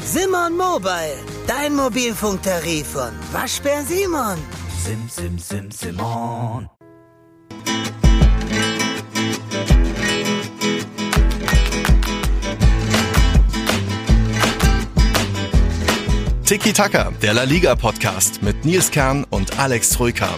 Simon Mobile, dein Mobilfunktarif von Waschbär Simon. Simon. Tiki Taka, der La Liga Podcast mit Nils Kern und Alex Troika.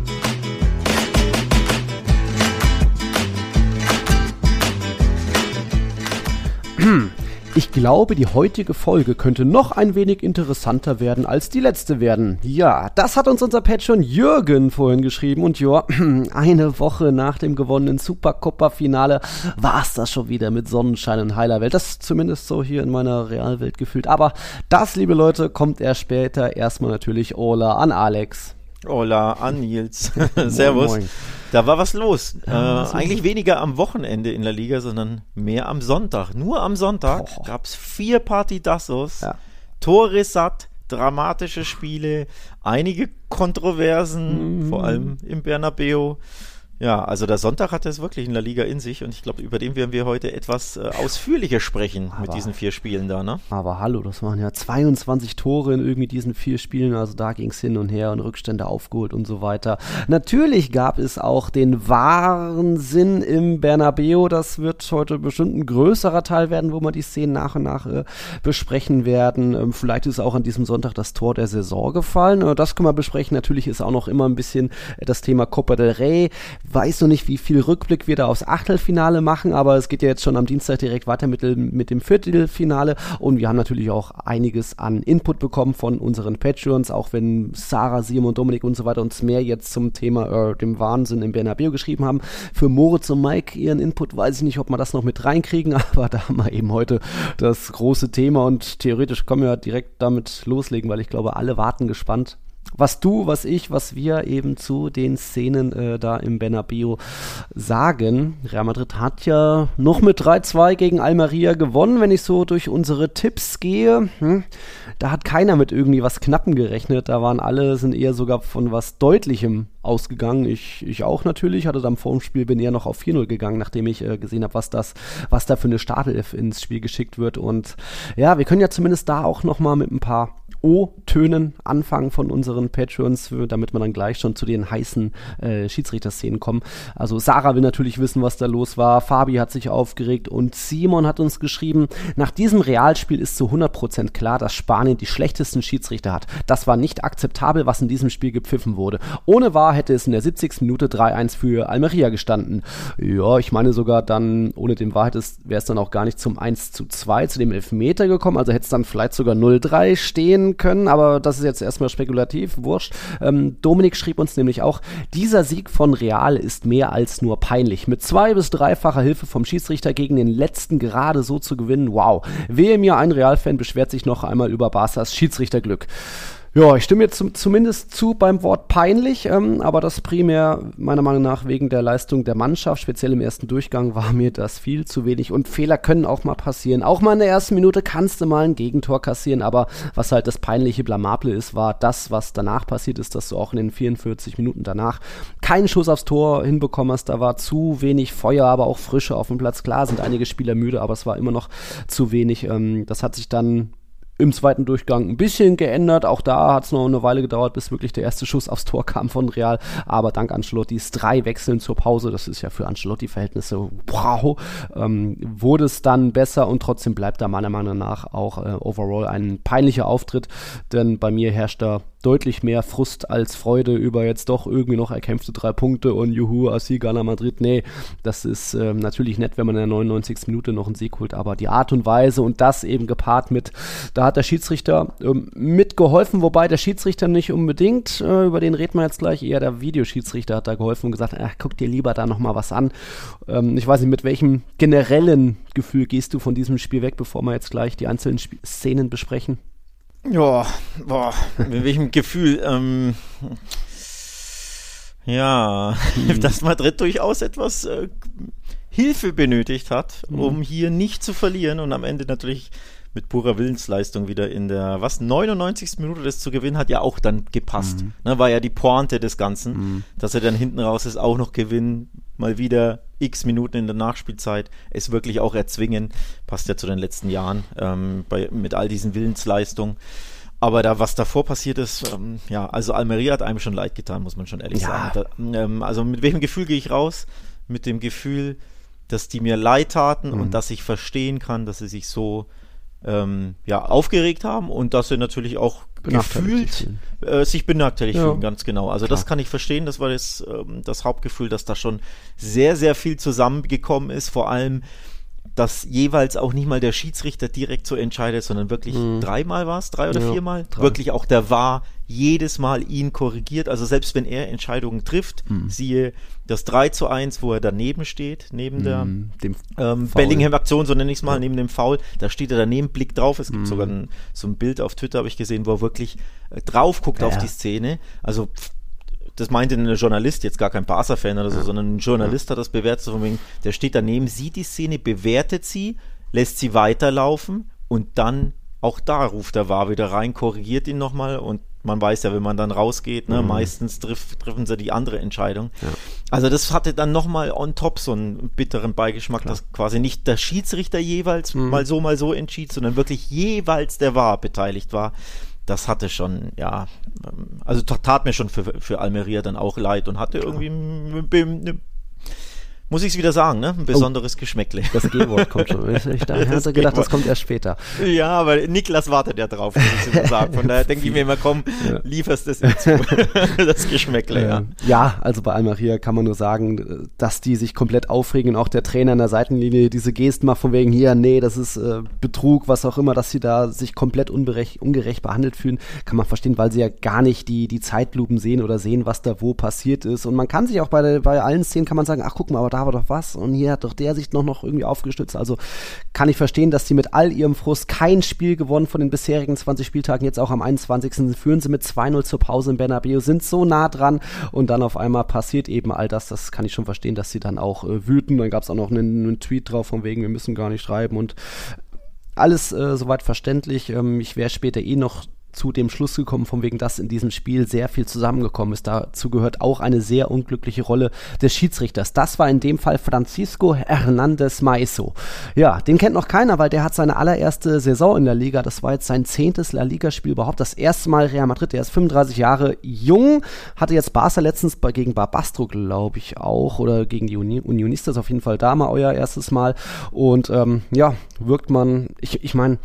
Ich glaube, die heutige Folge könnte noch ein wenig interessanter werden, als die letzte werden. Ja, das hat uns unser Patron Jürgen vorhin geschrieben. Und ja, eine Woche nach dem gewonnenen Supercopa-Finale war es das schon wieder mit Sonnenschein und heiler Welt. Das ist zumindest so hier in meiner Realwelt gefühlt. Aber das, liebe Leute, kommt erst später. Erstmal natürlich Hola an Alex. Hola an Nils. Servus. Moin. Da war was los. Ja, eigentlich weniger am Wochenende in der Liga, sondern mehr am Sonntag. Nur am Sonntag gab es 4 Partidassos, Tore satt, dramatische Spiele, einige Kontroversen, vor allem im Bernabeu. Ja, also der Sonntag hatte es wirklich in der Liga in sich und ich glaube, über den werden wir heute etwas ausführlicher sprechen mit diesen 4 Spielen da, ne? Aber hallo, das waren ja 22 Tore in irgendwie diesen 4 Spielen, also da ging es hin und her und Rückstände aufgeholt und so weiter. Natürlich gab es auch den Wahnsinn im Bernabeu, das wird heute bestimmt ein größerer Teil werden, wo wir die Szenen nach und nach besprechen werden. Vielleicht ist auch an diesem Sonntag das Tor der Saison gefallen, das können wir besprechen. Natürlich ist auch noch immer ein bisschen das Thema Copa del Rey. Weiß noch nicht, wie viel Rückblick wir da aufs Achtelfinale machen, aber es geht ja jetzt schon am Dienstag direkt weiter mit dem Viertelfinale und wir haben natürlich auch einiges an Input bekommen von unseren Patreons, auch wenn Sarah, Simon, Dominik und so weiter uns mehr jetzt zum Thema dem Wahnsinn im Bernabeu geschrieben haben. Für Moritz und Mike ihren Input weiß ich nicht, ob wir das noch mit reinkriegen, aber da haben wir eben heute das große Thema und theoretisch können wir direkt damit loslegen, weil ich glaube, alle warten gespannt, was du, was ich, was wir eben zu den Szenen da im Bernabeu sagen. Real Madrid hat ja noch mit 3-2 gegen Almeria gewonnen, wenn ich so durch unsere Tipps gehe. Da hat keiner mit irgendwie was Knappen gerechnet, da waren alle, sind eher sogar von was Deutlichem ausgegangen. Ich auch natürlich, hatte dann vor dem Spiel, bin eher noch auf 4-0 gegangen, nachdem ich gesehen habe, was da für eine Startelf ins Spiel geschickt wird. Und ja, wir können ja zumindest da auch nochmal mit ein paar O-Tönen anfangen von unseren Patreons, damit wir dann gleich schon zu den heißen Schiedsrichterszenen kommen. Also Sarah will natürlich wissen, was da los war, Fabi hat sich aufgeregt und Simon hat uns geschrieben, nach diesem Realspiel ist zu 100% klar, dass Spanien die schlechtesten Schiedsrichter hat. Das war nicht akzeptabel, was in diesem Spiel gepfiffen wurde. Ohne VAR hätte es in der 70. Minute 3-1 für Almeria gestanden. Ja, ich meine sogar dann, ohne den VAR wäre es dann auch gar nicht zum 1-2, zu dem Elfmeter gekommen, also hätte es dann vielleicht sogar 0-3 stehen können, aber das ist jetzt erstmal spekulativ, wurscht. Dominik schrieb uns nämlich auch, dieser Sieg von Real ist mehr als nur peinlich. Mit 2- bis 3-facher Hilfe vom Schiedsrichter gegen den letzten gerade so zu gewinnen, wow. Wehe mir, ein Real-Fan beschwert sich noch einmal über Barças Schiedsrichterglück. Ja, ich stimme jetzt zumindest zu beim Wort peinlich, aber das primär meiner Meinung nach wegen der Leistung der Mannschaft, speziell im ersten Durchgang, war mir das viel zu wenig und Fehler können auch mal passieren. Auch mal in der ersten Minute kannst du mal ein Gegentor kassieren, aber was halt das peinliche Blamable ist, war das, was danach passiert ist, dass du auch in den 44 Minuten danach keinen Schuss aufs Tor hinbekommen hast. Da war zu wenig Feuer, aber auch Frische auf dem Platz. Klar sind einige Spieler müde, aber es war immer noch zu wenig. Das hat sich dann im zweiten Durchgang ein bisschen geändert. Auch da hat es noch eine Weile gedauert, bis wirklich der erste Schuss aufs Tor kam von Real. Aber dank Ancelottis 3 Wechseln zur Pause, das ist ja für Ancelotti-Verhältnisse, wow, wurde es dann besser und trotzdem bleibt da meiner Meinung nach auch overall ein peinlicher Auftritt, denn bei mir herrscht da deutlich mehr Frust als Freude über jetzt doch irgendwie noch erkämpfte 3 Punkte und juhu, Así gana Madrid. Nee, das ist natürlich nett, wenn man in der 99. Minute noch einen Sieg holt, aber die Art und Weise und das eben gepaart mit, da hat der Schiedsrichter mitgeholfen, wobei der Schiedsrichter nicht unbedingt, über den reden wir jetzt gleich, eher der Videoschiedsrichter hat da geholfen und gesagt, guck dir lieber da nochmal was an. Ich weiß nicht, mit welchem generellen Gefühl gehst du von diesem Spiel weg, bevor wir jetzt gleich die einzelnen Szenen besprechen? Ja, mit welchem Gefühl? Dass Madrid durchaus etwas Hilfe benötigt hat, um hier nicht zu verlieren und am Ende natürlich mit purer Willensleistung wieder in der 99. Minute das zu gewinnen, hat ja auch dann gepasst. War ja die Pointe des Ganzen, dass er dann hinten raus ist, auch noch gewinnen. mal wieder x Minuten in der Nachspielzeit es wirklich auch erzwingen. Passt ja zu den letzten Jahren mit all diesen Willensleistungen. Aber was davor passiert ist, also Almeria hat einem schon leid getan, muss man schon ehrlich sagen. Also mit welchem Gefühl gehe ich raus? Mit dem Gefühl, dass die mir leid taten und dass ich verstehen kann, dass sie sich so aufgeregt haben und dass sie natürlich auch gefühlt sich benachteiligt fühlen, ganz genau. Also das kann ich verstehen, das war das Hauptgefühl, dass da schon sehr, sehr viel zusammengekommen ist, vor allem, dass jeweils auch nicht mal der Schiedsrichter direkt so entscheidet, sondern wirklich dreimal war es, 3 oder 4 Mal, wirklich auch der VAR jedes Mal ihn korrigiert, also selbst wenn er Entscheidungen trifft, siehe das 3:1, wo er daneben steht, neben der Bellingham-Aktion, so nenne ich es mal, neben dem Foul, da steht er daneben, blickt drauf, es gibt sogar so ein Bild auf Twitter, habe ich gesehen, wo er wirklich drauf guckt auf die Szene, also das meinte ein Journalist, jetzt gar kein Barca-Fan oder so, sondern ein Journalist hat das bewertet, von wegen, der steht daneben, sieht die Szene, bewertet sie, lässt sie weiterlaufen und dann auch da ruft der VAR wieder rein, korrigiert ihn nochmal und man weiß ja, wenn man dann rausgeht, meistens treffen sie die andere Entscheidung. Ja. Also das hatte dann nochmal on top so einen bitteren Beigeschmack, dass quasi nicht der Schiedsrichter jeweils mal so entschied, sondern wirklich jeweils der VAR beteiligt war. Das hatte schon, also tat mir schon für Almeria dann auch leid und hatte irgendwie, muss ich es wieder sagen, ne? Ein besonderes Geschmäckle. Das G-Wort kommt schon. Ich hatte gedacht, das kommt erst später. Ja, aber Niklas wartet ja drauf, muss ich immer sagen. Von daher denke ich mir immer, komm, lieferst das jetzt zu. Das Geschmäckle, Ja, also bei Almeria kann man nur sagen, dass die sich komplett aufregen und auch der Trainer an der Seitenlinie diese Gesten macht von wegen hier, nee, das ist Betrug, was auch immer, dass sie da sich komplett ungerecht behandelt fühlen, kann man verstehen, weil sie ja gar nicht die Zeitlupen sehen oder sehen, was da wo passiert ist. Und man kann sich auch bei allen Szenen kann man sagen, ach guck mal, aber da war doch was und hier hat doch der sich noch irgendwie aufgestützt. Also kann ich verstehen, dass die mit all ihrem Frust kein Spiel gewonnen von den bisherigen 20 Spieltagen. Jetzt auch am 21. führen sie mit 2:0 zur Pause im Bernabeu, sind so nah dran und dann auf einmal passiert eben all das. Das kann ich schon verstehen, dass sie dann auch wüten. Dann gab es auch noch einen Tweet drauf von wegen, wir müssen gar nicht schreiben und alles soweit verständlich. Ich wäre später noch zu dem Schluss gekommen, von wegen, dass in diesem Spiel sehr viel zusammengekommen ist. Dazu gehört auch eine sehr unglückliche Rolle des Schiedsrichters. Das war in dem Fall Francisco Hernández Maiso. Ja, den kennt noch keiner, weil der hat seine allererste Saison in der Liga. Das war jetzt sein 10. La Liga-Spiel überhaupt. Das erste Mal Real Madrid. Der ist 35 Jahre jung. Hatte jetzt Barca letztens gegen Barbastro, glaube ich, auch. Oder gegen die Unionistas auf jeden Fall da mal euer erstes Mal. Und wirkt man, ich meine,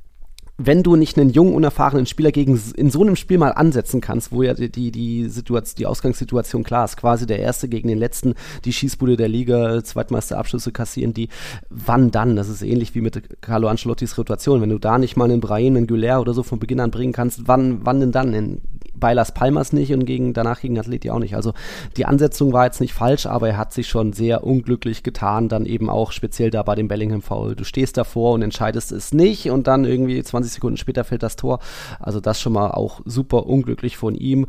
wenn du nicht einen jungen, unerfahrenen Spieler in so einem Spiel mal ansetzen kannst, wo ja die Ausgangssituation klar ist, quasi der Erste gegen den Letzten, die Schießbude der Liga, Zweitmeisterabschlüsse kassieren, wann dann? Das ist ähnlich wie mit Carlo Ancelottis Rotation. Wenn du da nicht mal einen Brahim, einen Güler oder so von Beginn an bringen kannst, wann denn dann? Bei Las Palmas nicht und danach gegen Atleti auch nicht. Also die Ansetzung war jetzt nicht falsch, aber er hat sich schon sehr unglücklich getan, dann eben auch speziell da bei dem Bellingham-Foul. Du stehst davor und entscheidest es nicht und dann irgendwie 20 Sekunden später fällt das Tor. Also das schon mal auch super unglücklich von ihm.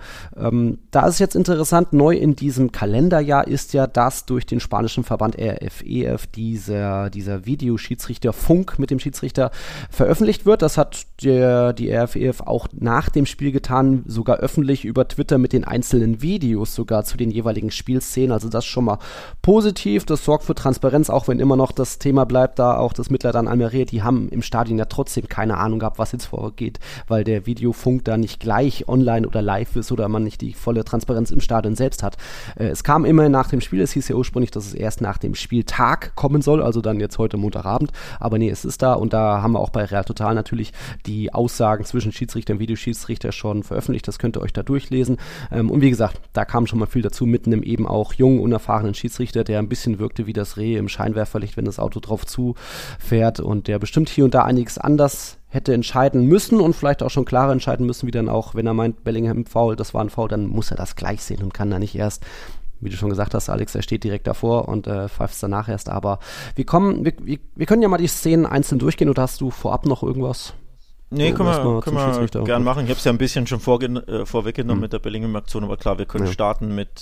Da ist jetzt interessant, neu in diesem Kalenderjahr ist ja, dass durch den spanischen Verband RFEF dieser Videoschiedsrichter Funk mit dem Schiedsrichter veröffentlicht wird. Das hat die RFEF auch nach dem Spiel getan, sogar öffentlich über Twitter mit den einzelnen Videos sogar zu den jeweiligen Spielszenen. Also das schon mal positiv. Das sorgt für Transparenz, auch wenn immer noch das Thema bleibt, da auch das Mitleid an Almeria, die haben im Stadion ja trotzdem keine Ahnung gehabt, was jetzt vorgeht, weil der Videofunk da nicht gleich online oder live ist oder man nicht die volle Transparenz im Stadion selbst hat. Es kam immer nach dem Spiel. Es hieß ja ursprünglich, dass es erst nach dem Spieltag kommen soll, also dann jetzt heute Montagabend. Aber nee, es ist da und da haben wir auch bei Real Total natürlich die Aussagen zwischen Schiedsrichter und Videoschiedsrichter schon veröffentlicht. Das könnt ihr euch da durchlesen. Und wie gesagt, da kam schon mal viel dazu mit einem eben auch jungen, unerfahrenen Schiedsrichter, der ein bisschen wirkte wie das Reh im Scheinwerferlicht, wenn das Auto drauf zufährt und der bestimmt hier und da einiges anders hätte entscheiden müssen und vielleicht auch schon klarer entscheiden müssen, wie dann auch, wenn er meint, Bellingham Foul, das war ein Foul, dann muss er das gleich sehen und kann da nicht erst, wie du schon gesagt hast, Alex, er steht direkt davor und pfeift es danach erst. Aber wir können ja mal die Szenen einzeln durchgehen oder hast du vorab noch irgendwas? Nee, können wir gern machen. Ich habe es ja ein bisschen schon vorweggenommen mit der Bellingham-Aktion, aber klar, wir können starten mit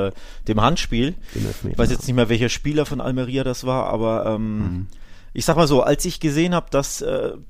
dem Handspiel. Ich weiß jetzt nicht mehr, welcher Spieler von Almeria das war, aber ich sag mal so, als ich gesehen habe, dass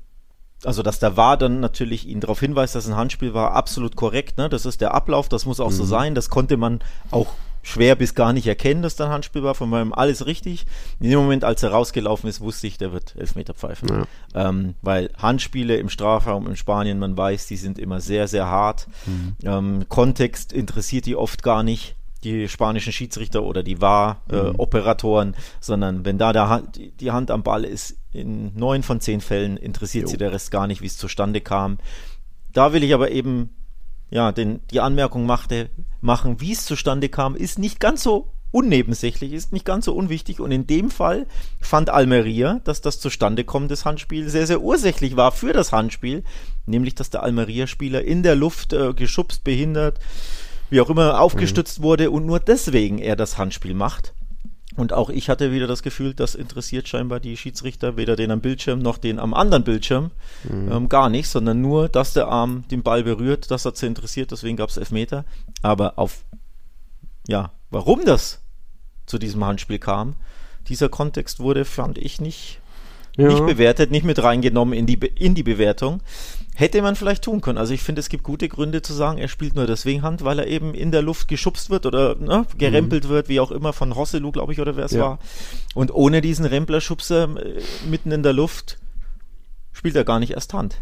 der VAR dann natürlich ihn darauf hinweist, dass ein Handspiel war, absolut korrekt, ne? Das ist der Ablauf, das muss auch so sein, das konnte man auch schwer bis gar nicht erkennen, dass da ein Handspiel war, von meinem alles richtig. In dem Moment, als er rausgelaufen ist, wusste ich, der wird Elfmeter pfeifen. Ja. Weil Handspiele im Strafraum in Spanien, man weiß, die sind immer sehr, sehr hart. Kontext interessiert die oft gar nicht, die spanischen Schiedsrichter oder die VAR-Operatoren, sondern wenn da die Hand am Ball ist, in 9 von 10 Fällen interessiert sie der Rest gar nicht, wie es zustande kam. Da will ich aber eben die Anmerkung machen, wie es zustande kam, ist nicht ganz so unnebensächlich, ist nicht ganz so unwichtig, und in dem Fall fand Almeria, dass das Zustandekommen des Handspiels sehr, sehr ursächlich war für das Handspiel, nämlich, dass der Almeria-Spieler in der Luft geschubst, behindert, wie auch immer, aufgestützt wurde und nur deswegen er das Handspiel macht. Und auch ich hatte wieder das Gefühl, das interessiert scheinbar die Schiedsrichter, weder den am Bildschirm noch den am anderen Bildschirm, gar nicht, sondern nur, dass der Arm den Ball berührt, das hat sie interessiert, deswegen gab es Elfmeter. Aber warum das zu diesem Handspiel kam, dieser Kontext wurde, fand ich, nicht bewertet, nicht mit reingenommen in die Bewertung. Hätte man vielleicht tun können. Also ich finde, es gibt gute Gründe zu sagen, er spielt nur deswegen Hand, weil er eben in der Luft geschubst wird oder gerempelt wird, wie auch immer, von Rosselu, glaube ich, oder wer es war. Und ohne diesen Remplerschubser mitten in der Luft spielt er gar nicht erst Hand.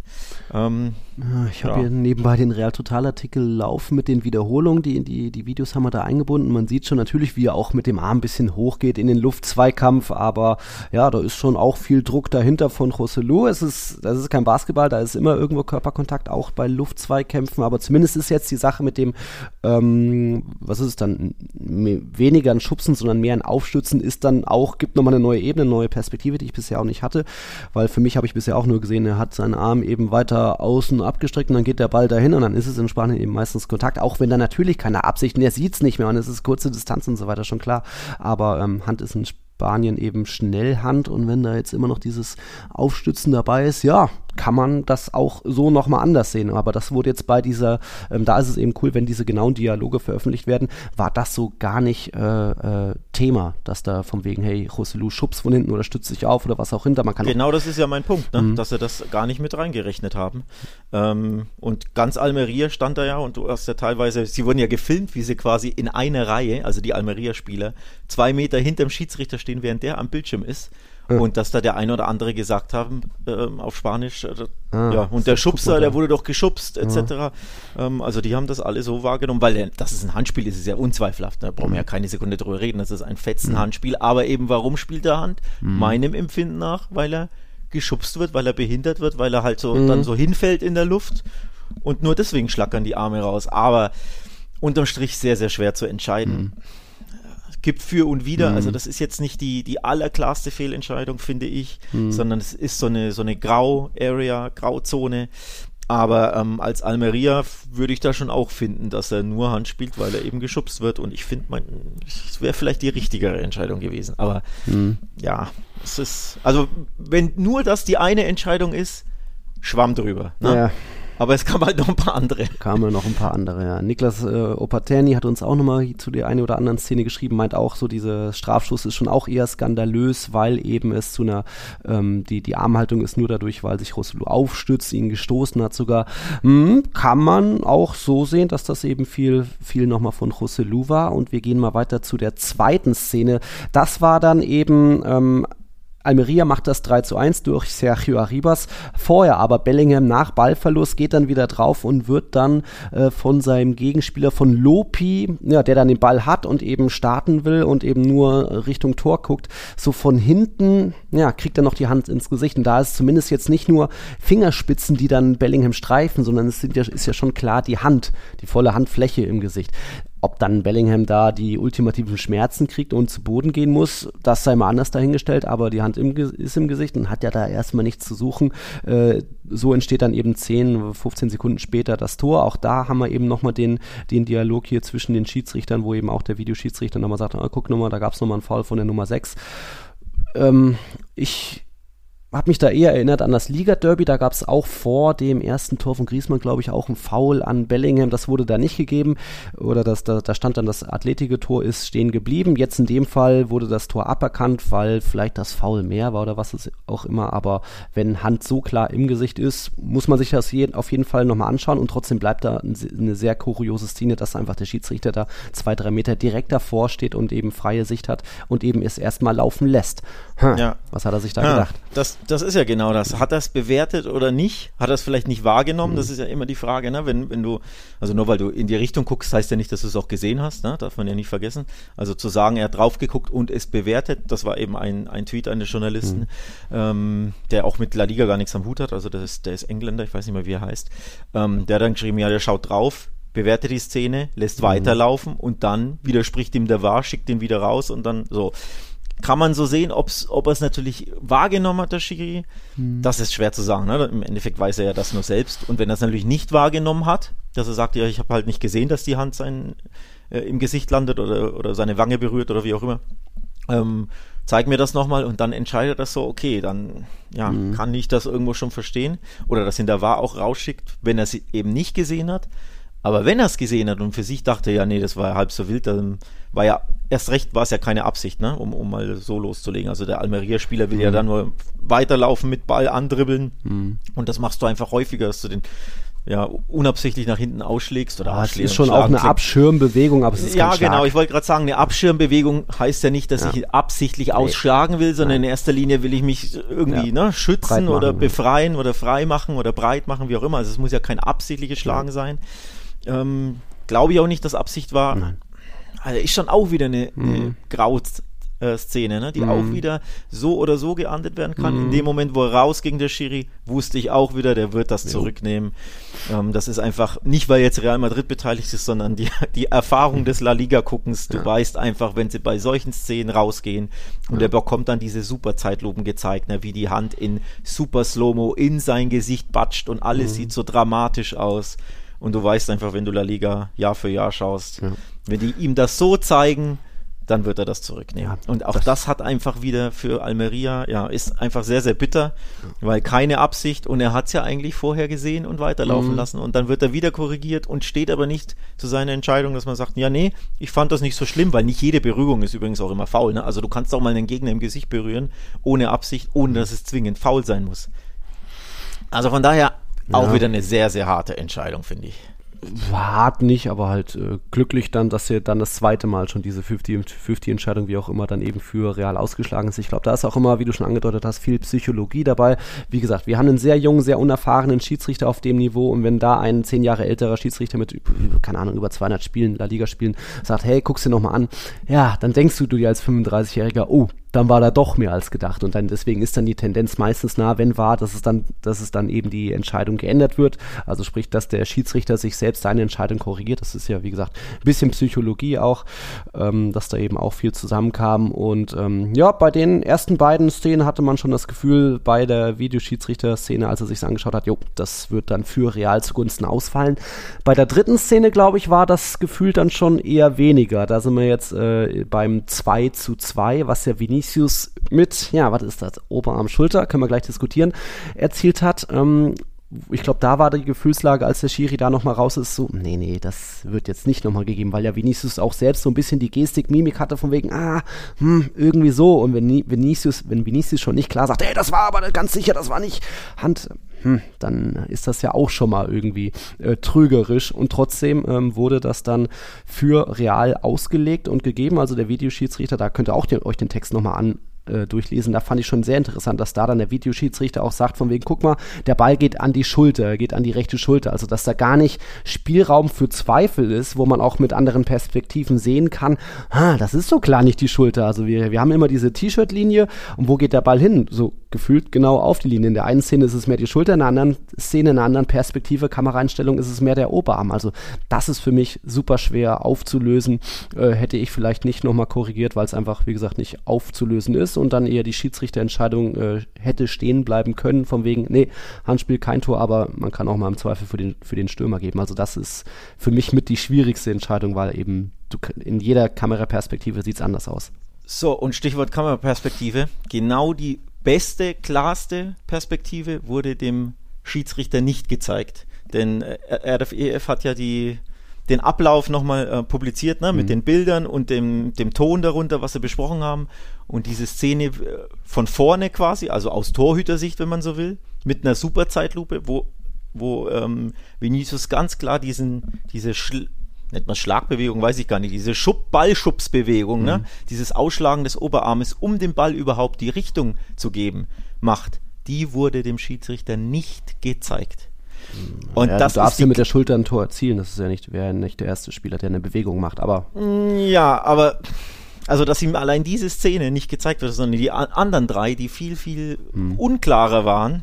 Ich habe hier nebenbei den Real Total-Artikel laufen mit den Wiederholungen, die Videos haben wir da eingebunden. Man sieht schon natürlich, wie er auch mit dem Arm ein bisschen hochgeht in den Luftzweikampf, aber ja, da ist schon auch viel Druck dahinter von Rosselu. Das ist kein Basketball, da ist immer irgendwo Körperkontakt, auch bei Luftzweikämpfen, aber zumindest ist jetzt die Sache mit dem, was ist es dann, weniger ein Schubsen, sondern mehr ein Aufstützen, ist dann auch, gibt nochmal eine neue Ebene, eine neue Perspektive, die ich bisher auch nicht hatte, weil für mich habe ich bisher auch nur gesehen, er hat seinen Arm eben weiter außen abgestreckt und dann geht der Ball dahin und dann ist es in Spanien eben meistens Kontakt, auch wenn da natürlich keine Absichten, er sieht es nicht mehr und es ist kurze Distanz und so weiter, schon klar, aber Hand ist in Spanien eben Schnellhand und wenn da jetzt immer noch dieses Aufstützen dabei ist, ja, kann man das auch so nochmal anders sehen, aber das wurde jetzt bei dieser, da ist es eben cool, wenn diese genauen Dialoge veröffentlicht werden, war das so gar nicht Thema, dass da von wegen, hey, Rosselu schubst von hinten oder stützt sich auf oder was auch hinter, man kann genau, das ist ja mein Punkt, ne? Dass sie das gar nicht mit reingerechnet haben, und ganz Almeria stand da ja und du hast ja teilweise, sie wurden ja gefilmt, wie sie quasi in einer Reihe, also die Almeria-Spieler, 2 Meter hinterm Schiedsrichter stehen, während der am Bildschirm ist. Und dass da der eine oder andere gesagt haben, auf Spanisch, und der Schubser, der wurde doch geschubst, etc. Also die haben das alle so wahrgenommen, weil dass es ein Handspiel ist, ist ja unzweifelhaft. Da brauchen wir ja keine Sekunde drüber reden, das ist ein Fetzenhandspiel. Aber eben, warum spielt er Hand? Meinem Empfinden nach, weil er geschubst wird, weil er behindert wird, weil er halt so dann so hinfällt in der Luft und nur deswegen schlackern die Arme raus. Aber unterm Strich sehr, sehr schwer zu entscheiden. Gibt für und wider, also das ist jetzt nicht die allerklarste Fehlentscheidung, finde ich, sondern es ist so eine Grauzone, aber als Almeria würde ich da schon auch finden, dass er nur Hand spielt, weil er eben geschubst wird, und ich finde, es wäre vielleicht die richtigere Entscheidung gewesen, aber es ist, also wenn nur das die eine Entscheidung ist, Schwamm drüber, ne? Ja. Aber es kamen halt noch ein paar andere. Ja. Niklas Opaterni hat uns auch nochmal zu der einen oder anderen Szene geschrieben, meint auch so, dieser Strafschuss ist schon auch eher skandalös, weil eben es zu einer, die Armhaltung ist nur dadurch, weil sich Rosselu aufstützt, ihn gestoßen hat sogar. Kann man auch so sehen, dass das eben viel nochmal von Rosselu war, und wir gehen mal weiter zu der zweiten Szene. Das war dann eben, Almeria macht das 3:1 durch Sergio Arribas. Vorher aber Bellingham nach Ballverlust geht dann wieder drauf und wird dann von seinem Gegenspieler von Lopi, der dann den Ball hat und eben starten will und eben nur Richtung Tor guckt, so von hinten, kriegt er noch die Hand ins Gesicht. Und da ist zumindest jetzt nicht nur Fingerspitzen, die dann Bellingham streifen, sondern es ist ja schon klar die Hand, die volle Handfläche im Gesicht. Ob dann Bellingham da die ultimativen Schmerzen kriegt und zu Boden gehen muss, das sei mal anders dahingestellt, aber die Hand ist im Gesicht und hat ja da erstmal nichts zu suchen. So entsteht dann eben 10, 15 Sekunden später das Tor. Auch da haben wir eben nochmal den Dialog hier zwischen den Schiedsrichtern, wo eben auch der Videoschiedsrichter nochmal sagt, guck nochmal, da gab es nochmal einen Foul von der Nummer 6. habe mich da eher erinnert an das Liga-Derby, da gab es auch vor dem ersten Tor von Griezmann, glaube ich, auch ein Foul an Bellingham, das wurde da nicht gegeben, oder da stand dann, das Atletico-Tor ist stehen geblieben. Jetzt in dem Fall wurde das Tor aberkannt, weil vielleicht das Foul mehr war oder was es auch immer, aber wenn Hand so klar im Gesicht ist, muss man sich das auf jeden Fall nochmal anschauen, und trotzdem bleibt da eine sehr kuriose Szene, dass einfach der Schiedsrichter da 2-3 Meter direkt davor steht und eben freie Sicht hat und eben es erstmal laufen lässt. Was hat er sich da gedacht? Das ist ja genau das. Hat er es bewertet oder nicht? Hat er es vielleicht nicht wahrgenommen? Das ist ja immer die Frage, ne? Wenn du, also nur weil du in die Richtung guckst, heißt ja nicht, dass du es auch gesehen hast, ne? Darf man ja nicht vergessen. Also zu sagen, er hat drauf geguckt und es bewertet, das war eben ein Tweet eines Journalisten, der auch mit La Liga gar nichts am Hut hat, also der ist Engländer, ich weiß nicht mehr, wie er heißt, der hat dann geschrieben, ja, der schaut drauf, bewertet die Szene, lässt weiterlaufen und dann widerspricht ihm der VAR, schickt ihn wieder raus und dann so. Kann man so sehen, ob er es natürlich wahrgenommen hat, der Schiri? Das ist schwer zu sagen. Ne? Im Endeffekt weiß er ja das nur selbst. Und wenn er es natürlich nicht wahrgenommen hat, dass er sagt, ja, ich habe halt nicht gesehen, dass die Hand im Gesicht landet oder seine Wange berührt oder wie auch immer, zeig mir das nochmal, und dann entscheidet das so, okay, dann kann ich das irgendwo schon verstehen. Oder dass ihn der VAR auch rausschickt, wenn er es eben nicht gesehen hat. Aber wenn er es gesehen hat und für sich dachte, ja, nee, das war ja halb so wild, dann war ja, erst recht war es ja keine Absicht, ne, um mal so loszulegen. Also der Almeria-Spieler will ja dann nur weiterlaufen, mit Ball andribbeln, und das machst du einfach häufiger, dass du den unabsichtlich nach hinten ausschlägst oder es ist schon auch eine Abschirmbewegung, aber es ist kein Schlag. Genau, ich wollte gerade sagen, eine Abschirmbewegung heißt ja nicht, dass ich absichtlich ausschlagen will, sondern in erster Linie will ich mich irgendwie schützen oder befreien oder frei machen oder breit machen, wie auch immer. Also es muss ja kein absichtliches Schlagen sein. Glaube ich auch nicht, dass Absicht war. Nein. Also ist schon auch wieder eine Grau-Szene, ne, die auch wieder so oder so geahndet werden kann. In dem Moment, wo er rausging, der Schiri, wusste ich auch wieder, der wird das zurücknehmen. Das ist einfach, nicht weil jetzt Real Madrid beteiligt ist, sondern die Erfahrung des La Liga-Guckens. Du weißt einfach, wenn sie bei solchen Szenen rausgehen und er bekommt dann diese super Zeitlupen gezeigt, ne, wie die Hand in super Slow-Mo in sein Gesicht batscht und alles sieht so dramatisch aus. Und du weißt einfach, wenn du La Liga Jahr für Jahr schaust, wenn die ihm das so zeigen, dann wird er das zurücknehmen. Ja, und auch das hat einfach wieder für Almeria, ist einfach sehr, sehr bitter, weil keine Absicht, und er hat es ja eigentlich vorher gesehen und weiterlaufen lassen, und dann wird er wieder korrigiert und steht aber nicht zu seiner Entscheidung, dass man sagt, ja, nee, ich fand das nicht so schlimm, weil nicht jede Berührung ist übrigens auch immer faul, ne? Also du kannst auch mal einen Gegner im Gesicht berühren, ohne Absicht, ohne dass es zwingend faul sein muss. Also von daher auch wieder eine sehr, sehr harte Entscheidung, finde ich. Hart nicht, aber halt glücklich dann, dass er dann das zweite Mal schon diese 50-50-Entscheidung, wie auch immer, dann eben für Real ausgeschlagen ist. Ich glaube, da ist auch immer, wie du schon angedeutet hast, viel Psychologie dabei. Wie gesagt, wir haben einen sehr jungen, sehr unerfahrenen Schiedsrichter auf dem Niveau, und wenn da ein 10 Jahre älterer Schiedsrichter mit, keine Ahnung, über 200 Spielen, La Liga Spielen, sagt, hey, guck's dir nochmal an, dann denkst du dir als 35-Jähriger, dann war da doch mehr als gedacht, und dann deswegen ist dann die Tendenz meistens wenn war, dass es dann eben die Entscheidung geändert wird, also sprich, dass der Schiedsrichter sich selbst seine Entscheidung korrigiert. Das ist ja, wie gesagt, ein bisschen Psychologie auch, dass da eben auch viel zusammenkam, und bei den ersten beiden Szenen hatte man schon das Gefühl, bei der Videoschiedsrichter-Szene, als er sich angeschaut hat, das wird dann für Real zugunsten ausfallen. Bei der dritten Szene, glaube ich, war das Gefühl dann schon eher weniger. Da sind wir jetzt beim 2:2, was ja Vinicius mit, was ist das, Oberarm, Schulter, können wir gleich diskutieren, erzielt hat. Ich glaube, da war die Gefühlslage, als der Schiri da nochmal raus ist, so, nee, das wird jetzt nicht nochmal gegeben, weil ja Vinicius auch selbst so ein bisschen die Gestik, Mimik hatte von wegen, irgendwie so, und wenn Vinicius schon nicht klar sagt, das war aber ganz sicher, das war nicht Hand, dann ist das ja auch schon mal irgendwie trügerisch, und trotzdem wurde das dann für Real ausgelegt und gegeben, also der Videoschiedsrichter, da könnt ihr auch euch den Text nochmal durchlesen, da fand ich schon sehr interessant, dass da dann der Videoschiedsrichter auch sagt, von wegen, guck mal, der Ball geht an die Schulter, geht an die rechte Schulter, also dass da gar nicht Spielraum für Zweifel ist, wo man auch mit anderen Perspektiven sehen kann, das ist so klar nicht die Schulter, also wir haben immer diese T-Shirt-Linie, und wo geht der Ball hin? So gefühlt genau auf die Linie. In der einen Szene ist es mehr die Schulter, in der anderen Szene, in einer anderen Perspektive, Kameraeinstellung, ist es mehr der Oberarm. Also das ist für mich super schwer aufzulösen. Hätte ich vielleicht nicht nochmal korrigiert, weil es einfach, wie gesagt, nicht aufzulösen ist, und dann eher die Schiedsrichterentscheidung hätte stehen bleiben können, von wegen, nee, Handspiel, kein Tor, aber man kann auch mal im Zweifel für den Stürmer geben. Also das ist für mich mit die schwierigste Entscheidung, weil eben in jeder Kameraperspektive sieht es anders aus. So, und Stichwort Kameraperspektive, genau die beste, klarste Perspektive wurde dem Schiedsrichter nicht gezeigt. Denn RFEF hat ja den Ablauf nochmal publiziert, ne, mit den Bildern und dem Ton darunter, was sie besprochen haben. Und diese Szene von vorne quasi, also aus Torhütersicht, wenn man so will, mit einer Superzeitlupe, wo Vinicius ganz klar diese nennt man Schlagbewegung, weiß ich gar nicht, diese Ballschubsbewegung, ne, dieses Ausschlagen des Oberarmes, um dem Ball überhaupt die Richtung zu geben, macht, die wurde dem Schiedsrichter nicht gezeigt. Und ja, das du darfst ja mit der Schulter ein Tor erzielen, das ist ja wäre nicht der erste Spieler, der eine Bewegung macht, aber... Ja, aber, also dass ihm allein diese Szene nicht gezeigt wird, sondern die anderen 3, die viel, viel unklarer waren,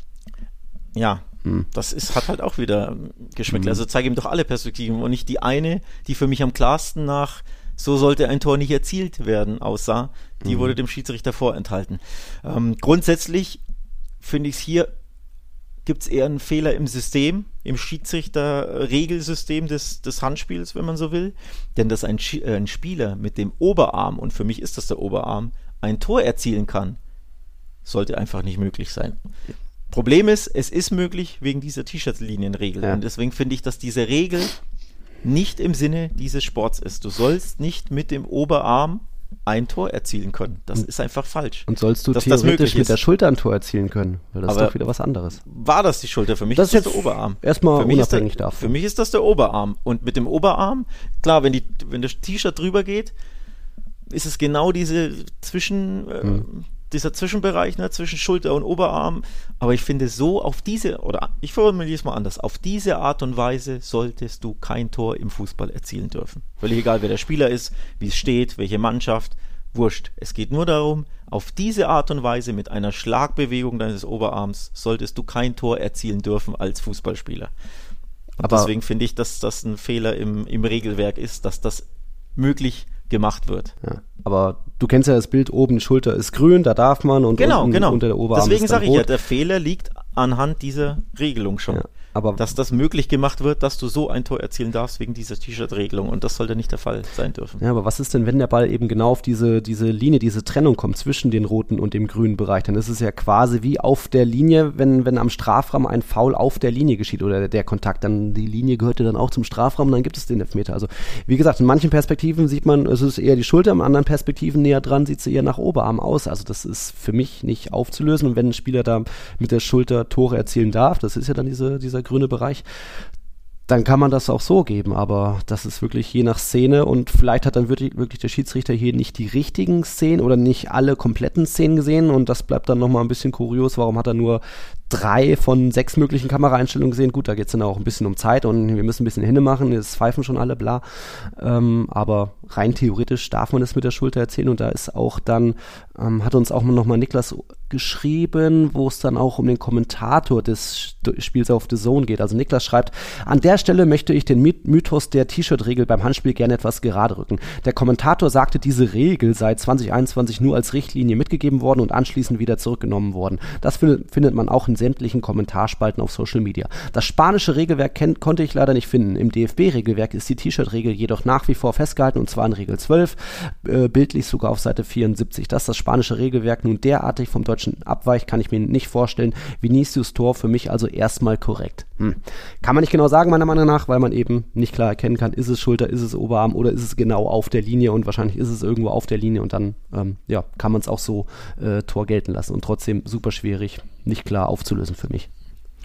ja, das hat halt auch wieder geschmeckt. Also zeige ihm doch alle Perspektiven und nicht die eine, die für mich am klarsten nach so sollte ein Tor nicht erzielt werden aussah, die wurde dem Schiedsrichter vorenthalten. Grundsätzlich finde ich es hier, gibt es eher einen Fehler im System, im Schiedsrichter-Regelsystem des Handspiels, wenn man so will. Denn dass ein Spieler mit dem Oberarm, und für mich ist das der Oberarm, ein Tor erzielen kann, sollte einfach nicht möglich sein. Problem ist, es ist möglich wegen dieser T-Shirt-Linienregel. Ja. Und deswegen finde ich, dass diese Regel nicht im Sinne dieses Sports ist. Du sollst nicht mit dem Oberarm ein Tor erzielen können. Das ist einfach falsch. Und sollst du theoretisch mit der Schulter ein Tor erzielen können? Weil das ist doch wieder was anderes. War das die Schulter? Für mich ist das der Oberarm. Erstmal unabhängig davon. Für mich ist das der Oberarm. Und mit dem Oberarm, klar, wenn das T-Shirt drüber geht, ist es genau dieser Zwischenbereich, ne, zwischen Schulter und Oberarm. Aber ich finde ich formuliere es mal anders, auf diese Art und Weise solltest du kein Tor im Fußball erzielen dürfen. Völlig egal, wer der Spieler ist, wie es steht, welche Mannschaft, wurscht. Es geht nur darum, auf diese Art und Weise mit einer Schlagbewegung deines Oberarms solltest du kein Tor erzielen dürfen als Fußballspieler. Und deswegen finde ich, dass das ein Fehler im Regelwerk ist, dass das möglich gemacht wird. Ja, aber du kennst ja das Bild, oben die Schulter ist grün, da darf man und genau. unter der Oberarm Deswegen ist dann sage ich rot. ja, der Fehler liegt anhand dieser Regelung schon. Ja, aber dass das möglich gemacht wird, dass du so ein Tor erzielen darfst wegen dieser T-Shirt-Regelung und das sollte nicht der Fall sein dürfen. Ja, aber was ist denn, wenn der Ball eben genau auf diese Linie, diese Trennung kommt zwischen den roten und dem grünen Bereich? Dann ist es ja quasi wie auf der Linie, wenn am Strafraum ein Foul auf der Linie geschieht oder der Kontakt, dann die Linie gehörte dann auch zum Strafraum, dann gibt es den Elfmeter. Also wie gesagt, in manchen Perspektiven sieht man, es ist eher die Schulter, in anderen Perspektiven näher dran sieht es eher nach Oberarm aus. Also das ist für mich nicht aufzulösen und wenn ein Spieler da mit der Schulter Tore erzielen darf, das ist ja dann dieser grüne Bereich, dann kann man das auch so geben, aber das ist wirklich je nach Szene und vielleicht hat dann wirklich der Schiedsrichter hier nicht die richtigen Szenen oder nicht alle kompletten Szenen gesehen und das bleibt dann nochmal ein bisschen kurios, warum hat er nur 3 von 6 möglichen Kameraeinstellungen gesehen, gut, da geht es dann auch ein bisschen um Zeit und wir müssen ein bisschen hinmachen, jetzt pfeifen schon alle, bla, aber rein theoretisch darf man das mit der Schulter erzählen und da ist auch dann, hat uns auch nochmal Niklas geschrieben, wo es dann auch um den Kommentator des Spiels auf The Zone geht. Also Niklas schreibt, an der Stelle möchte ich den Mythos der T-Shirt-Regel beim Handspiel gerne etwas gerade rücken. Der Kommentator sagte, diese Regel sei 2021 nur als Richtlinie mitgegeben worden und anschließend wieder zurückgenommen worden. Das findet man auch in sämtlichen Kommentarspalten auf Social Media. Das spanische Regelwerk konnte ich leider nicht finden. Im DFB-Regelwerk ist die T-Shirt-Regel jedoch nach wie vor festgehalten und zwar in Regel 12, bildlich sogar auf Seite 74. Dass das spanische Regelwerk nun derartig vom deutschen abweicht, kann ich mir nicht vorstellen. Vinicius Tor für mich also erstmal korrekt. Kann man nicht genau sagen, meiner Meinung nach, weil man eben nicht klar erkennen kann, ist es Schulter, ist es Oberarm oder ist es genau auf der Linie und wahrscheinlich ist es irgendwo auf der Linie und dann kann man es auch so Tor gelten lassen und trotzdem super schwierig, nicht klar aufzulösen für mich.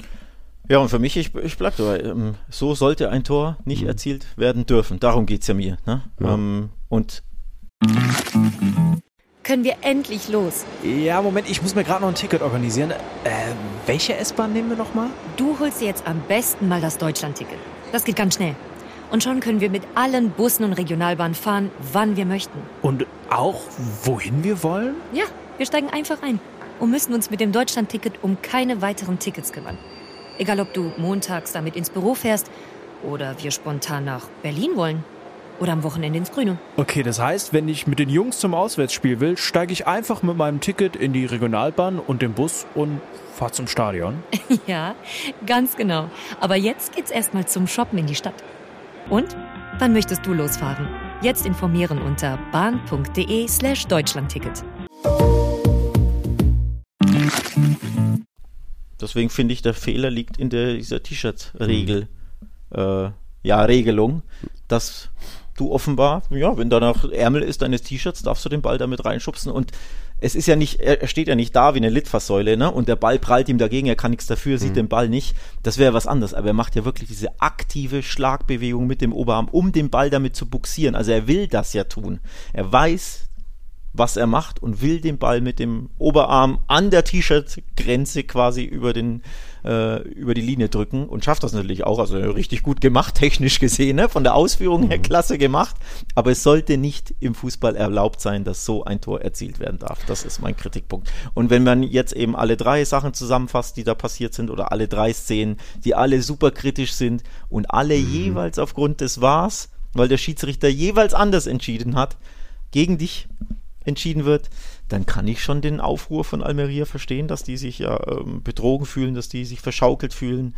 Ja, und für mich, ich bleibe dabei, so sollte ein Tor nicht erzielt werden dürfen. Darum geht es ja mir. Ne? Ja. Und können wir endlich los? Ja, Moment, ich muss mir gerade noch ein Ticket organisieren. Welche S-Bahn nehmen wir nochmal? Du holst dir jetzt am besten mal das Deutschland-Ticket. Das geht ganz schnell. Und schon können wir mit allen Bussen und Regionalbahnen fahren, wann wir möchten. Und auch, wohin wir wollen? Ja, wir steigen einfach ein und müssen uns mit dem Deutschland-Ticket um keine weiteren Tickets kümmern. Egal, ob du montags damit ins Büro fährst oder wir spontan nach Berlin wollen. Oder am Wochenende ins Grüne. Okay, das heißt, wenn ich mit den Jungs zum Auswärtsspiel will, steige ich einfach mit meinem Ticket in die Regionalbahn und den Bus und fahre zum Stadion? Ja, ganz genau. Aber jetzt geht's erstmal zum Shoppen in die Stadt. Und? Wann möchtest du losfahren? Jetzt informieren unter bahn.de/Deutschlandticket. deswegen finde ich, der Fehler liegt in dieser T-Shirt-Regel, Regelung, dass du offenbar, wenn da noch Ärmel ist deines T-Shirts, darfst du den Ball damit reinschubsen und es ist ja nicht, er steht ja nicht da wie eine Litfaßsäule, ne? Und der Ball prallt ihm dagegen, er kann nichts dafür, sieht den Ball nicht. Das wäre was anderes, aber er macht ja wirklich diese aktive Schlagbewegung mit dem Oberarm, um den Ball damit zu buxieren. Also er will das ja tun. Er weiß, was er macht und will den Ball mit dem Oberarm an der T-Shirt-Grenze quasi über die Linie drücken und schafft das natürlich auch, also richtig gut gemacht, technisch gesehen, ne? Von der Ausführung her klasse gemacht, aber es sollte nicht im Fußball erlaubt sein, dass so ein Tor erzielt werden darf. Das ist mein Kritikpunkt. Und wenn man jetzt eben alle 3 Sachen zusammenfasst, die da passiert sind, oder alle 3 Szenen, die alle super kritisch sind und alle jeweils aufgrund des VARs, weil der Schiedsrichter jeweils anders entschieden hat, gegen dich entschieden wird, dann kann ich schon den Aufruhr von Almeria verstehen, dass die sich betrogen fühlen, dass die sich verschaukelt fühlen.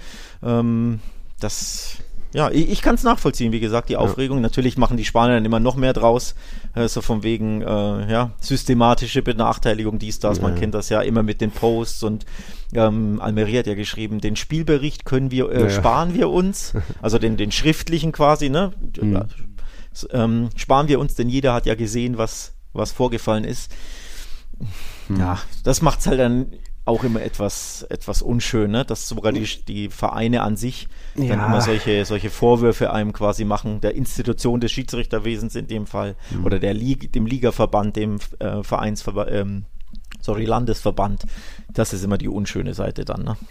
Ich kann es nachvollziehen, wie gesagt, die Aufregung. Natürlich machen die Spanier dann immer noch mehr draus, so von wegen systematische Benachteiligung, dies, das, man kennt das ja immer mit den Posts und Almeria hat ja geschrieben, den Spielbericht sparen wir uns, also den schriftlichen quasi, ne? Sparen wir uns, denn jeder hat ja gesehen, was vorgefallen ist. Ja, das macht es halt dann auch immer etwas unschön, ne? Dass sogar die Vereine an sich dann immer solche Vorwürfe einem quasi machen, der Institution des Schiedsrichterwesens in dem Fall oder dem Ligaverband, dem Landesverband. Das ist immer die unschöne Seite dann, ne?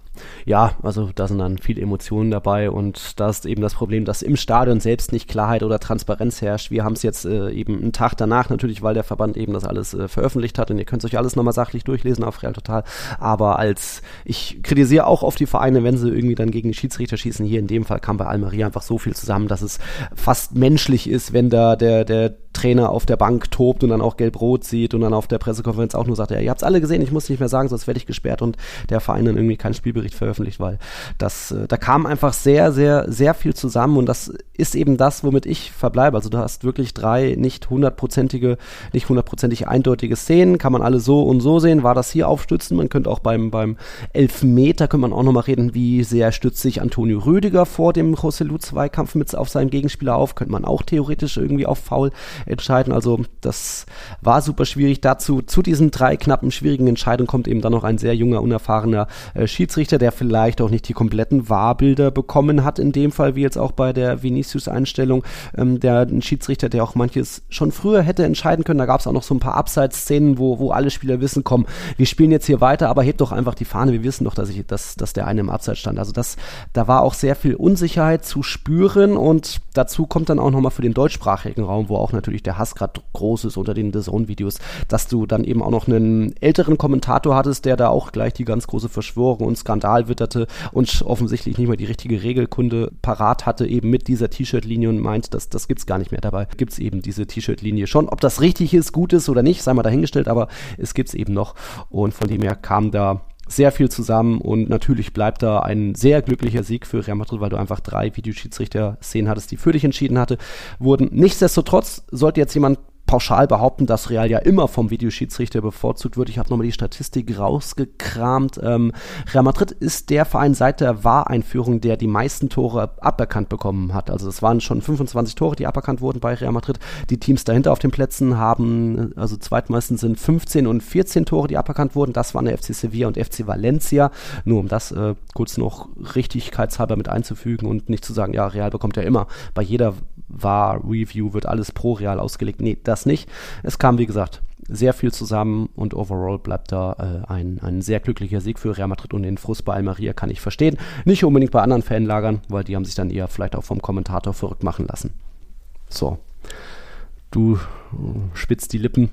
Ja, also da sind dann viele Emotionen dabei und da ist eben das Problem, dass im Stadion selbst nicht Klarheit oder Transparenz herrscht. Wir haben es jetzt eben einen Tag danach natürlich, weil der Verband eben das alles veröffentlicht hat und ihr könnt es euch alles nochmal sachlich durchlesen auf Real Total, aber ich kritisiere auch oft die Vereine, wenn sie irgendwie dann gegen die Schiedsrichter schießen. Hier in dem Fall kam bei Almeria einfach so viel zusammen, dass es fast menschlich ist, wenn da der Trainer auf der Bank tobt und dann auch gelb-rot sieht und dann auf der Pressekonferenz auch nur sagt, ihr habt es alle gesehen, ich muss nicht mehr sagen, sonst werde ich gesperrt und der Verein dann irgendwie keinen Spielbericht veröffentlicht, weil da kam einfach sehr, sehr, sehr viel zusammen und das ist eben das, womit ich verbleibe. Also du hast wirklich 3 nicht hundertprozentig eindeutige Szenen, kann man alle so und so sehen, war das hier aufstützen, man könnte auch beim Elfmeter, könnte man auch nochmal reden, wie sehr stützt sich Antonio Rüdiger vor dem José Lu-Zweikampf auf seinen Gegenspieler auf, könnte man auch theoretisch irgendwie auf Foul entscheiden, also das war super schwierig. Dazu, zu diesen 3 knappen, schwierigen Entscheidungen kommt eben dann noch ein sehr junger, unerfahrener Schiedsrichter, der vielleicht auch nicht die kompletten Wahrbilder bekommen hat, in dem Fall, wie jetzt auch bei der Vinicius-Einstellung, ein Schiedsrichter, der auch manches schon früher hätte entscheiden können. Da gab es auch noch so ein paar Abseitsszenen, wo alle Spieler wissen, komm, wir spielen jetzt hier weiter, aber hebt doch einfach die Fahne, wir wissen doch, dass der eine im Abseits stand. Also da war auch sehr viel Unsicherheit zu spüren und dazu kommt dann auch nochmal für den deutschsprachigen Raum, wo auch natürlich der Hass gerade groß ist unter den DAZN-Videos, dass du dann eben auch noch einen älteren Kommentator hattest, der da auch gleich die ganz große Verschwörung und Skandal witterte und offensichtlich nicht mehr die richtige Regelkunde parat hatte, eben mit dieser T-Shirt-Linie und meint, das gibt's gar nicht mehr. Dabei gibt's eben diese T-Shirt-Linie schon. Ob das richtig ist, gut ist oder nicht, sei mal dahingestellt, aber es gibt's eben noch und von dem her kam da sehr viel zusammen und natürlich bleibt da ein sehr glücklicher Sieg für Real Madrid, weil du einfach 3 Videoschiedsrichter-Szenen hattest, die für dich entschieden wurden. Nichtsdestotrotz sollte jetzt jemand pauschal behaupten, dass Real ja immer vom Videoschiedsrichter bevorzugt wird. Ich habe nochmal die Statistik rausgekramt. Real Madrid ist der Verein seit der VAR-Einführung, der die meisten Tore aberkannt bekommen hat. Also es waren schon 25 Tore, die aberkannt wurden bei Real Madrid. Die Teams dahinter auf den Plätzen haben, also zweitmeistens sind 15 und 14 Tore, die aberkannt wurden. Das waren der FC Sevilla und FC Valencia. Nur um das kurz noch richtigkeitshalber mit einzufügen und nicht zu sagen, ja, Real bekommt ja immer bei jeder VAR-Review wird alles pro Real ausgelegt. Nee, das nicht. Es kam, wie gesagt, sehr viel zusammen und overall bleibt da ein sehr glücklicher Sieg für Real Madrid und den Frust bei Almeria kann ich verstehen. Nicht unbedingt bei anderen Fanlagern, weil die haben sich dann eher vielleicht auch vom Kommentator verrückt machen lassen. So. Du spitzt die Lippen.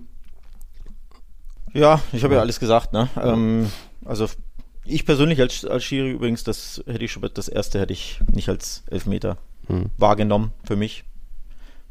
Ja, ich habe ja alles gesagt, ne? Also ich persönlich als Schiri übrigens, das erste hätte ich nicht als Elfmeter wahrgenommen für mich.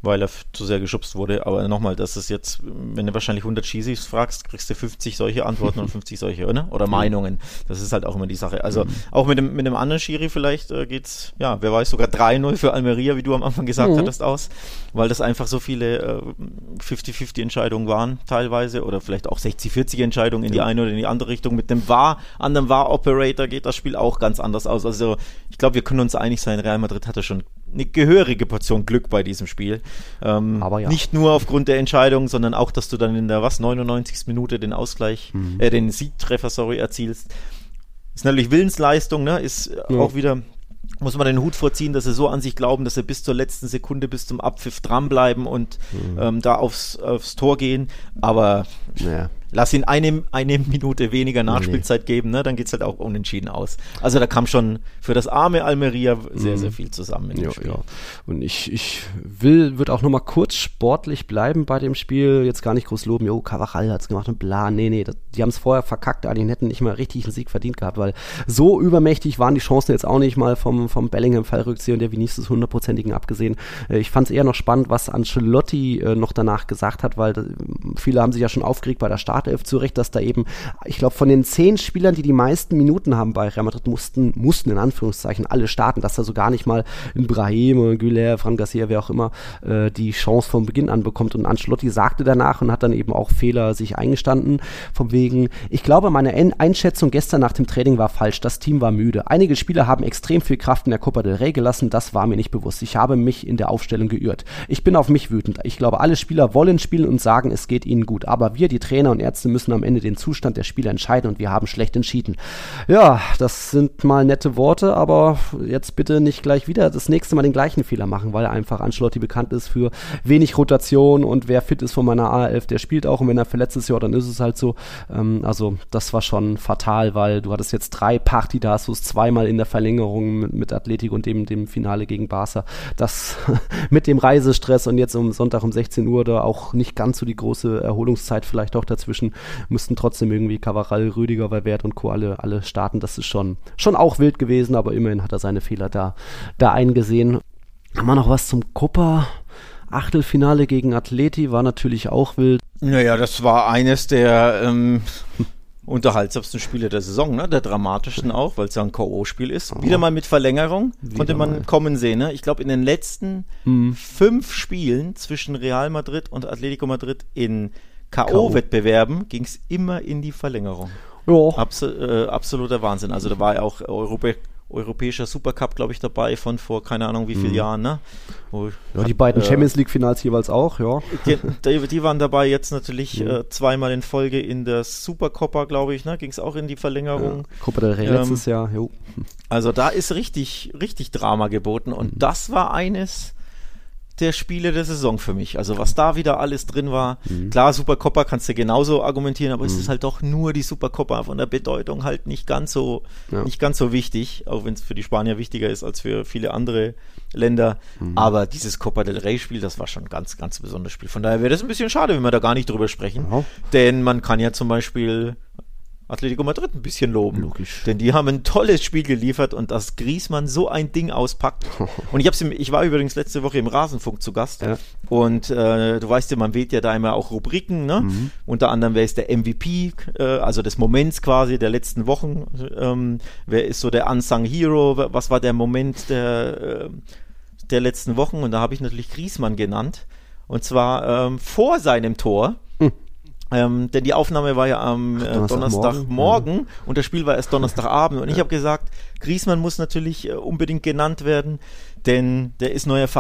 weil er zu sehr geschubst wurde. Aber nochmal, das ist jetzt, wenn du wahrscheinlich 100 Schiris fragst, kriegst du 50 solche Antworten und 50 solche, oder Meinungen. Das ist halt auch immer die Sache. Also auch mit dem anderen Schiri vielleicht geht's, ja, wer weiß, sogar 3-0 für Almeria, wie du am Anfang gesagt hattest, aus, weil das einfach so viele 50-50 Entscheidungen waren teilweise oder vielleicht auch 60-40 Entscheidungen in die eine oder in die andere Richtung. Mit dem anderen VAR-Operator geht das Spiel auch ganz anders aus. Also ich glaube, wir können uns einig sein, Real Madrid hatte schon eine gehörige Portion Glück bei diesem Spiel. Aber ja. Nicht nur aufgrund der Entscheidung, sondern auch, dass du dann in der 99. Minute den Ausgleich, den Siegtreffer, erzielst. Ist natürlich Willensleistung, ne? Ist auch wieder, muss man den Hut vorziehen, dass sie so an sich glauben, dass sie bis zur letzten Sekunde, bis zum Abpfiff dranbleiben und da aufs Tor gehen. Aber lass ihn eine Minute weniger Nachspielzeit geben, ne? Dann geht es halt auch unentschieden aus. Also da kam schon für das arme Almeria sehr, sehr viel zusammen in dem Spiel. Ja. Und ich würde auch nochmal kurz sportlich bleiben bei dem Spiel, jetzt gar nicht groß loben, Carvajal hat's gemacht und bla, die haben es vorher verkackt, eigentlich hätten nicht mal richtig einen Sieg verdient gehabt, weil so übermächtig waren die Chancen jetzt auch nicht mal vom Bellingham-Fallrückzieher und der Vinicius 100%igen abgesehen. Ich fand es eher noch spannend, was Ancelotti noch danach gesagt hat, weil viele haben sich ja schon aufgeregt bei der Startelf zu Recht, dass da eben, ich glaube, von den 10 Spielern, die meisten Minuten haben bei Real Madrid, mussten in Anführungszeichen alle starten, dass da so gar nicht mal in Brahim, Güler, Fran Garcia, wer auch immer, die Chance von Beginn an bekommt. Und Ancelotti sagte danach und hat dann eben auch Fehler sich eingestanden, von wegen, ich glaube, meine Einschätzung gestern nach dem Training war falsch, das Team war müde. Einige Spieler haben extrem viel Kraft in der Copa del Rey gelassen, das war mir nicht bewusst. Ich habe mich in der Aufstellung geirrt. Ich bin auf mich wütend. Ich glaube, alle Spieler wollen spielen und sagen, es geht ihnen gut. Aber wir, die Trainer und Ärzte, müssen am Ende den Zustand der Spieler entscheiden und wir haben schlecht entschieden. Ja, das sind mal nette Worte, aber jetzt bitte nicht gleich wieder das nächste Mal den gleichen Fehler machen, weil einfach Ancelotti bekannt ist für wenig Rotation und wer fit ist von meiner A11, der spielt auch und wenn er verletzt ist, ja, dann ist es halt so. Also das war schon fatal, weil du hattest jetzt 3 Partidasos, 2-mal in der Verlängerung mit Atletico und dem Finale gegen Barca. Das mit dem Reisestress und jetzt am Sonntag um 16 Uhr da auch nicht ganz so die große Erholungszeit vielleicht auch dazwischen, müssten trotzdem irgendwie Carvajal, Rüdiger, Valverde und Co. alle starten. Das ist schon auch wild gewesen, aber immerhin hat er seine Fehler da eingesehen. Haben wir noch was zum Copa? Achtelfinale gegen Atleti war natürlich auch wild. Naja, das war eines der unterhaltsamsten Spiele der Saison, ne? Der dramatischsten auch, weil es ja ein K.O.-Spiel ist. Wieder mal mit Verlängerung, konnte man kommen sehen. Ne? Ich glaube, in den letzten 5 Spielen zwischen Real Madrid und Atletico Madrid in K.O.-Wettbewerben ging es immer in die Verlängerung. Ja. Absoluter Wahnsinn. Also da war ja auch europäischer Supercup, glaube ich, dabei von vor keine Ahnung wie vielen Jahren. Ne? Die beiden Champions League-Finals jeweils auch, ja. Die waren dabei jetzt natürlich 2-mal in Folge in der Supercopa, glaube ich, ne? Ging es auch in die Verlängerung. Ja. Copa del Rey letztes Jahr, jo. Also da ist richtig Drama geboten und das war eines der Spiele der Saison für mich. Also was da wieder alles drin war. Klar, Supercopa kannst du genauso argumentieren, aber es ist halt doch nur die Supercopa von der Bedeutung halt nicht ganz so wichtig, auch wenn es für die Spanier wichtiger ist als für viele andere Länder. Aber dieses Copa del Rey Spiel, das war schon ein ganz, ganz besonderes Spiel. Von daher wäre das ein bisschen schade, wenn wir da gar nicht drüber sprechen. Denn man kann ja zum Beispiel Atletico Madrid ein bisschen loben. Logisch. Denn die haben ein tolles Spiel geliefert und dass Griezmann so ein Ding auspackt. Und ich war übrigens letzte Woche im Rasenfunk zu Gast und du weißt ja, man wählt ja da immer auch Rubriken, ne? Unter anderem, wer ist der MVP, also des Moments quasi der letzten Wochen, wer ist so der Unsung Hero, was war der Moment der letzten Wochen und da habe ich natürlich Griezmann genannt und zwar vor seinem Tor. Denn die Aufnahme war ja am Donnerstagmorgen und das Spiel war erst Donnerstagabend und ich habe gesagt, Griezmann muss natürlich unbedingt genannt werden, denn der ist neuer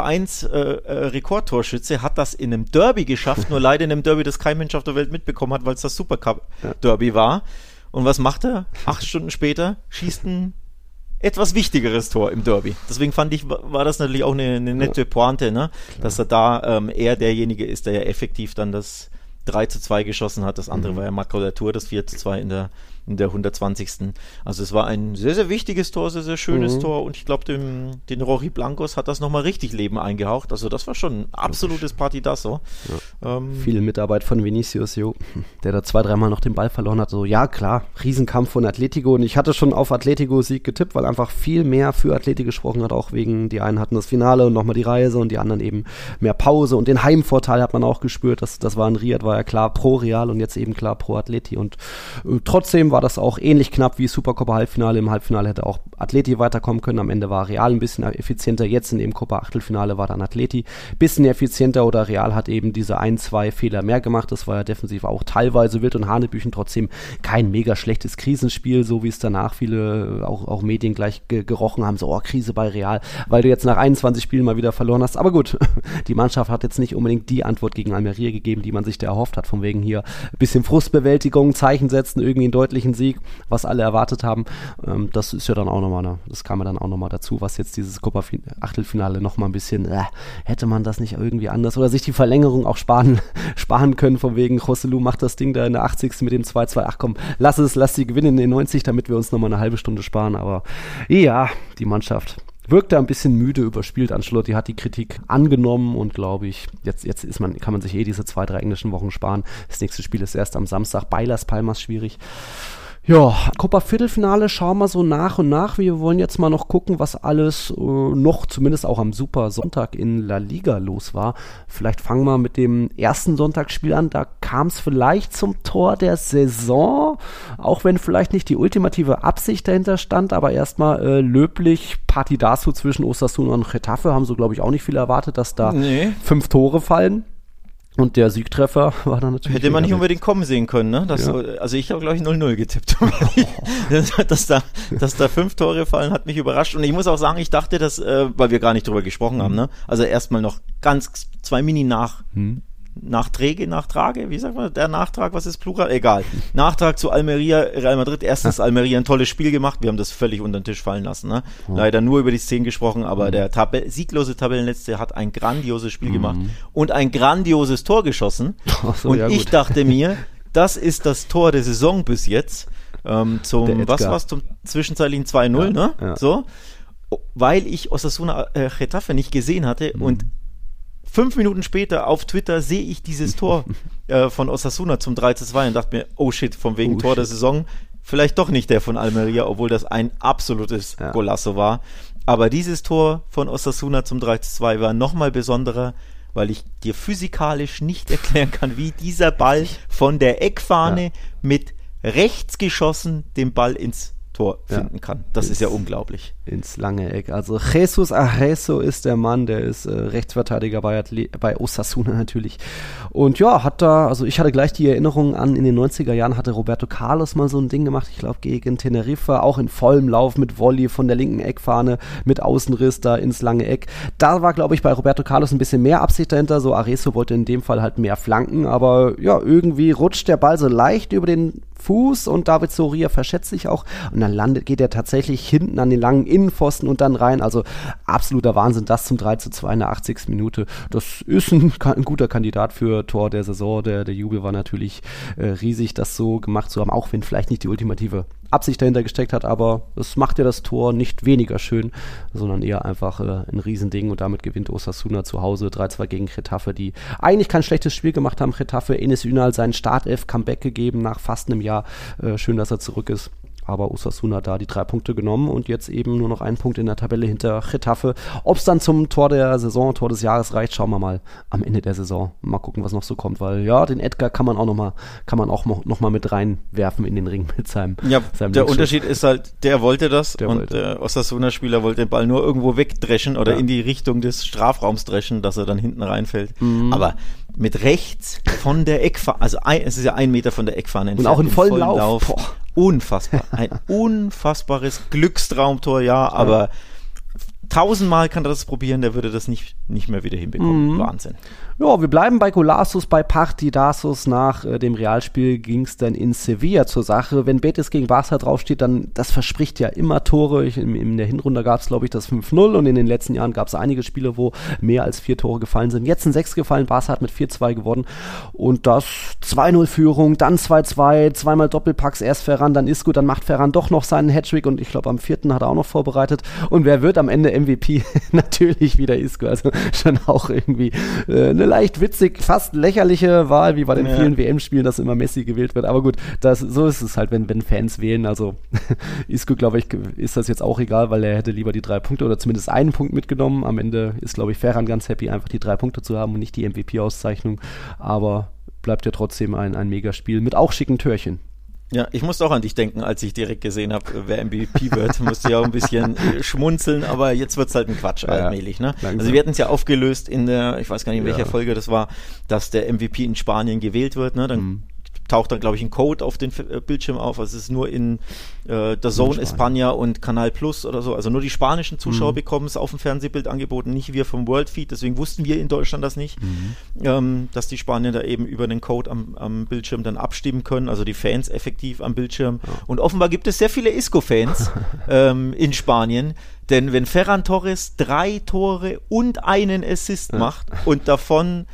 Vereinsrekordtorschütze, hat das in einem Derby geschafft, nur leider in einem Derby, das kein Mensch auf der Welt mitbekommen hat, weil es das Supercup-Derby war. Und was macht er? 8 Stunden später schießt ein etwas wichtigeres Tor im Derby. Deswegen fand ich, war das natürlich auch eine nette Pointe, ne? Dass er da eher derjenige ist, der ja effektiv dann das 3-2 geschossen hat. Das andere war ja Makulatur, das 4-2 in der in der 120. Also es war ein sehr, sehr wichtiges Tor, sehr, sehr schönes Tor und ich glaube, den Rory Blancos hat das nochmal richtig Leben eingehaucht. Also das war schon ein absolutes Partidasso. Ja. Viel Mitarbeit von Vinicius, der da 2-3 Mal noch den Ball verloren hat. So, ja klar, Riesenkampf von Atletico und ich hatte schon auf Atletico-Sieg getippt, weil einfach viel mehr für Atletico gesprochen hat, auch wegen, die einen hatten das Finale und nochmal die Reise und die anderen eben mehr Pause und den Heimvorteil hat man auch gespürt. Das war in Riyadh, war ja klar pro Real und jetzt eben klar pro Atleti und trotzdem war das auch ähnlich knapp wie Supercopa-Halbfinale. Im Halbfinale hätte auch Atleti weiterkommen können. Am Ende war Real ein bisschen effizienter. Jetzt in dem Copa-Achtelfinale war dann Atleti ein bisschen effizienter oder Real hat eben diese 1-2 Fehler mehr gemacht. Das war ja defensiv auch teilweise wild und hanebüchen. Trotzdem kein mega schlechtes Krisenspiel, so wie es danach viele auch Medien gleich gerochen haben. So, Krise bei Real, weil du jetzt nach 21 Spielen mal wieder verloren hast. Aber gut, die Mannschaft hat jetzt nicht unbedingt die Antwort gegen Almeria gegeben, die man sich da erhofft hat. Von wegen hier ein bisschen Frustbewältigung, Zeichen setzen, irgendwie einen deutlichen Sieg, was alle erwartet haben. Das ist ja dann auch nochmal, das kam ja dann auch nochmal dazu, was jetzt dieses Copa-Achtelfinale nochmal ein bisschen, hätte man das nicht irgendwie anders oder sich die Verlängerung auch sparen können, von wegen Joselu macht das Ding da in der 80. mit dem 2-2, ach komm, lass sie gewinnen in den 90, damit wir uns nochmal eine halbe Stunde sparen, aber ja, die Mannschaft wirkt da ein bisschen müde, überspielt. Ancelotti hat die Kritik angenommen und glaube ich, jetzt kann man sich diese 2-3 englischen Wochen sparen. Das nächste Spiel ist erst am Samstag bei Las Palmas, schwierig. Ja, Copa-Viertelfinale schauen wir so nach und nach. Wir wollen jetzt mal noch gucken, was alles noch, zumindest auch am Super Sonntag in La Liga los war. Vielleicht fangen wir mit dem ersten Sonntagsspiel an. Da kam es vielleicht zum Tor der Saison, auch wenn vielleicht nicht die ultimative Absicht dahinter stand, aber erstmal löblich Partidasso zwischen Osasuna und Getafe. Haben so, glaube ich, auch nicht viel erwartet, dass da 5 Tore fallen. Und der Siegtreffer war dann natürlich... Hätte man nicht unbedingt kommen sehen können, ne? Also ich habe, glaube ich, 0-0 getippt. Dass da 5 Tore fallen, hat mich überrascht. Und ich muss auch sagen, ich dachte, dass, weil wir gar nicht drüber gesprochen haben, ne? Also erstmal noch ganz 2 Nachtrage, wie sagt man, der Nachtrag, was ist Plural? Egal. Nachtrag zu Almeria, Real Madrid. Erstens Almeria ein tolles Spiel gemacht, wir haben das völlig unter den Tisch fallen lassen, ne? Leider nur über die Szenen gesprochen, aber der sieglose Tabellenletzte hat ein grandioses Spiel gemacht und ein grandioses Tor geschossen. Und ja, ich dachte mir, das ist das Tor der Saison bis jetzt, zum zwischenzeitlichen 2-0, ne? Ja. So, weil ich Osasuna Getafe nicht gesehen hatte und 5 Minuten später auf Twitter sehe ich dieses Tor von Osasuna zum 3-2 und dachte mir, oh shit, von wegen Tor der Saison, vielleicht doch nicht der von Almeria, obwohl das ein absolutes Golasso war. Aber dieses Tor von Osasuna zum 3-2 war nochmal besonderer, weil ich dir physikalisch nicht erklären kann, wie dieser Ball von der Eckfahne mit rechts geschossen den Ball ins Tor finden kann. Das ist ja unglaublich. Ins lange Eck. Also Jesus Arreso ist der Mann, der ist Rechtsverteidiger bei Osasuna natürlich. Und ja, ich hatte gleich die Erinnerung an, in den 90er Jahren hatte Roberto Carlos mal so ein Ding gemacht, ich glaube gegen Teneriffa, auch in vollem Lauf mit Volley von der linken Eckfahne mit Außenriss da ins lange Eck. Da war, glaube ich, bei Roberto Carlos ein bisschen mehr Absicht dahinter, so Arreso wollte in dem Fall halt mehr flanken, aber ja, irgendwie rutscht der Ball so leicht über den Fuß und David Soria verschätzt sich auch und dann geht er tatsächlich hinten an den langen Innenpfosten und dann rein, also absoluter Wahnsinn, das zum 3-2 in der 80. Minute, das ist ein guter Kandidat für Tor der Saison, der Jubel war natürlich riesig, das so gemacht zu haben, auch wenn vielleicht nicht die ultimative Absicht dahinter gesteckt hat, aber es macht ja das Tor nicht weniger schön, sondern eher einfach ein Riesending und damit gewinnt Osasuna zu Hause 3-2 gegen Getafe, die eigentlich kein schlechtes Spiel gemacht haben. Getafe, Enes Ünal seinen Startelf-Comeback gegeben nach fast einem Jahr, schön, dass er zurück ist. Aber Osasuna hat da die 3 Punkte genommen und jetzt eben nur noch 1 Punkt in der Tabelle hinter Getafe. Ob es dann zum Tor der Saison, Tor des Jahres reicht, schauen wir mal am Ende der Saison. Mal gucken, was noch so kommt, weil ja, den Edgar kann man auch noch mal mit reinwerfen in den Ring mit seinem der Unterschied ist halt, der wollte das der Osasuna-Spieler wollte den Ball nur irgendwo wegdreschen oder in die Richtung des Strafraums dreschen, dass er dann hinten reinfällt. Aber mit rechts von der Eckfahne, also es ist ja 1 Meter von der Eckfahne entfernt. Und auch in vollen Lauf. Unfassbar. Ein unfassbares Glückstraumtor, aber 1000-mal kann er das probieren, der würde das nicht mehr wieder hinbekommen. Wahnsinn. Ja, wir bleiben bei Golassos, bei Partidazos. Nach dem Realspiel ging es dann in Sevilla zur Sache. Wenn Betis gegen Barca draufsteht, dann, das verspricht ja immer Tore. In der Hinrunde gab es, glaube ich, das 5-0 und in den letzten Jahren gab es einige Spiele, wo mehr als 4 Tore gefallen sind. Jetzt sind 6 gefallen, Barca hat mit 4-2 gewonnen und das 2-0-Führung, dann 2-2, zweimal Doppelpacks, erst Ferran, dann Isco, dann macht Ferran doch noch seinen Hattrick und ich glaube am 4. hat er auch noch vorbereitet. Und wer wird am Ende MVP? Natürlich wieder Isco, also schon auch irgendwie eine leicht witzig, fast lächerliche Wahl, wie bei den vielen WM-Spielen, dass immer Messi gewählt wird. Aber gut, so ist es halt, wenn Fans wählen. Also Isco, glaube ich, ist das jetzt auch egal, weil er hätte lieber die 3 Punkte oder zumindest einen Punkt mitgenommen. Am Ende ist, glaube ich, Ferran ganz happy, einfach die 3 Punkte zu haben und nicht die MVP-Auszeichnung. Aber bleibt ja trotzdem ein Megaspiel mit auch schicken Törchen. Ja, ich musste auch an dich denken, als ich direkt gesehen habe, wer MVP wird. Musste ja auch ein bisschen schmunzeln, aber jetzt wird's halt ein Quatsch allmählich. Ne? Also wir hatten es ja aufgelöst in der, ich weiß gar nicht in welcher Folge das war, dass der MVP in Spanien gewählt wird. Ne? Dann taucht dann, glaube ich, ein Code auf den Bildschirm auf. Also es ist nur in DAZN España und Canal Plus oder so. Also nur die spanischen Zuschauer bekommen es auf dem Fernsehbild angeboten, nicht wir vom World Feed. Deswegen wussten wir in Deutschland das nicht, dass die Spanier da eben über den Code am Bildschirm dann abstimmen können. Also die Fans effektiv am Bildschirm. Ja. Und offenbar gibt es sehr viele Isco-Fans in Spanien. Denn wenn Ferran Torres 3 Tore und einen Assist macht und davon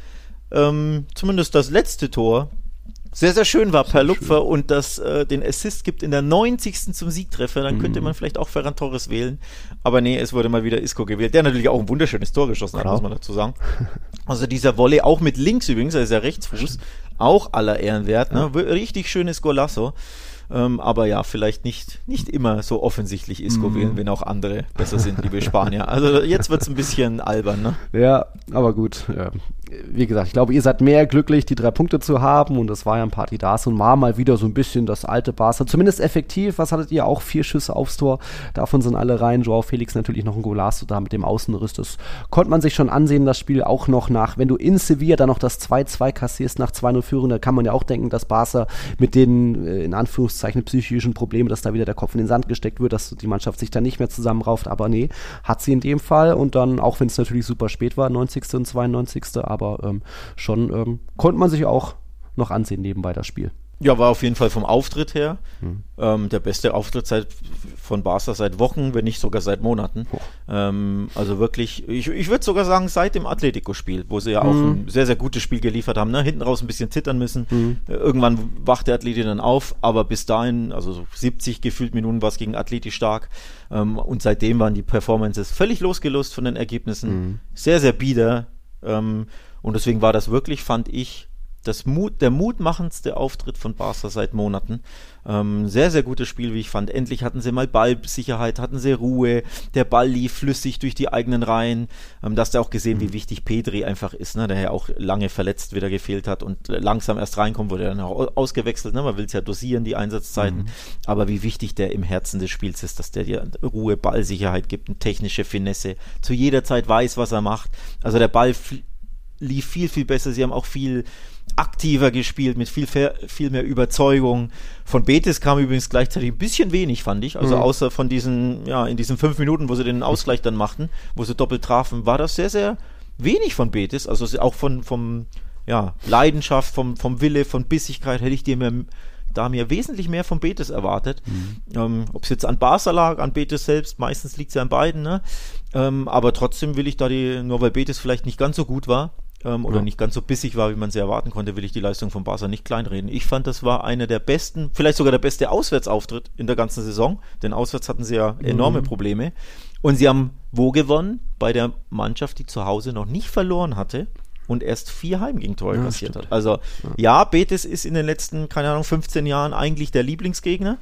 zumindest das letzte Tor sehr, sehr schön war per Lupfer und das den Assist gibt in der 90. zum Siegtreffer, dann könnte man vielleicht auch Ferran Torres wählen. Aber nee, es wurde mal wieder Isco gewählt, der natürlich auch ein wunderschönes Tor geschossen hat, muss man dazu sagen. Also dieser Volley, auch mit links übrigens, er ist ja Rechtsfuß, auch aller Ehren wert, ne? Richtig schönes Golasso. Aber ja, vielleicht nicht immer so offensichtlich Isco wählen, wenn auch andere besser sind, liebe Spanier. Also jetzt wird's ein bisschen albern, ne? Ja, aber gut. Ja. Wie gesagt, ich glaube, ihr seid mehr glücklich, die 3 Punkte zu haben und das war ja ein Partidazo und war mal wieder so ein bisschen das alte Barca. Zumindest effektiv. Was hattet ihr? Auch 4 Schüsse aufs Tor. Davon sind alle rein. Joao Felix natürlich noch ein Golazo da mit dem Außenriss. Das konnte man sich schon ansehen, das Spiel auch noch nach. Wenn du in Sevilla dann noch das 2-2 kassierst nach 2-0 Führung, da kann man ja auch denken, dass Barca mit den, in Anführungszeichen, psychischen Problemen, dass da wieder der Kopf in den Sand gesteckt wird, dass die Mannschaft sich dann nicht mehr zusammenrauft. Aber nee, hat sie in dem Fall und dann, auch wenn es natürlich super spät war, 90. und 92. Aber schon konnte man sich auch noch ansehen nebenbei das Spiel. Ja, war auf jeden Fall vom Auftritt her der beste Auftritt von Barca seit Wochen, wenn nicht sogar seit Monaten. Also wirklich, ich würde sogar sagen, seit dem Atletico-Spiel, wo sie ja auch ein sehr, sehr gutes Spiel geliefert haben. Ne? Hinten raus ein bisschen zittern müssen. Irgendwann wacht der Atleti dann auf, aber bis dahin, also so 70 gefühlt Minuten war es gegen Atleti stark. Und seitdem waren die Performances völlig losgelöst von den Ergebnissen. Sehr, sehr bieder. Und deswegen war das wirklich, fand ich, der mutmachendste Auftritt von Barca seit Monaten. Sehr, sehr gutes Spiel, wie ich fand. Endlich hatten sie mal Ballsicherheit, hatten sie Ruhe, der Ball lief flüssig durch die eigenen Reihen. Da hast du auch gesehen, wie wichtig Pedri einfach ist, ne? Der ja auch lange verletzt wieder gefehlt hat und langsam erst reinkommt, wurde dann auch ausgewechselt. Ne? Man will es ja dosieren, die Einsatzzeiten. Aber wie wichtig der im Herzen des Spiels ist, dass der dir Ruhe, Ballsicherheit gibt, eine technische Finesse, zu jeder Zeit weiß, was er macht. Also der Ball lief viel, viel besser. Sie haben auch viel aktiver gespielt, mit viel mehr Überzeugung. Von Betis kam übrigens gleichzeitig ein bisschen wenig, fand ich. Also außer von diesen, in diesen 5 Minuten, wo sie den Ausgleich dann machten, wo sie doppelt trafen, war das sehr, sehr wenig von Betis. Also auch vom Leidenschaft, vom Wille, von Bissigkeit hätte ich mir wesentlich mehr von Betis erwartet. Ob es jetzt an Barca lag, an Betis selbst, meistens liegt es ja an beiden, ne? Aber trotzdem will ich nur weil Betis vielleicht nicht ganz so gut war, oder nicht ganz so bissig war, wie man sie erwarten konnte, will ich die Leistung von Barca nicht kleinreden. Ich fand, das war einer der besten, vielleicht sogar der beste Auswärtsauftritt in der ganzen Saison, denn auswärts hatten sie ja enorme Probleme. Und sie haben wo gewonnen? Bei der Mannschaft, die zu Hause noch nicht verloren hatte und erst 4 Heimgegentore kassiert hat. Also Betis ist in den letzten, 15 Jahren eigentlich der Lieblingsgegner.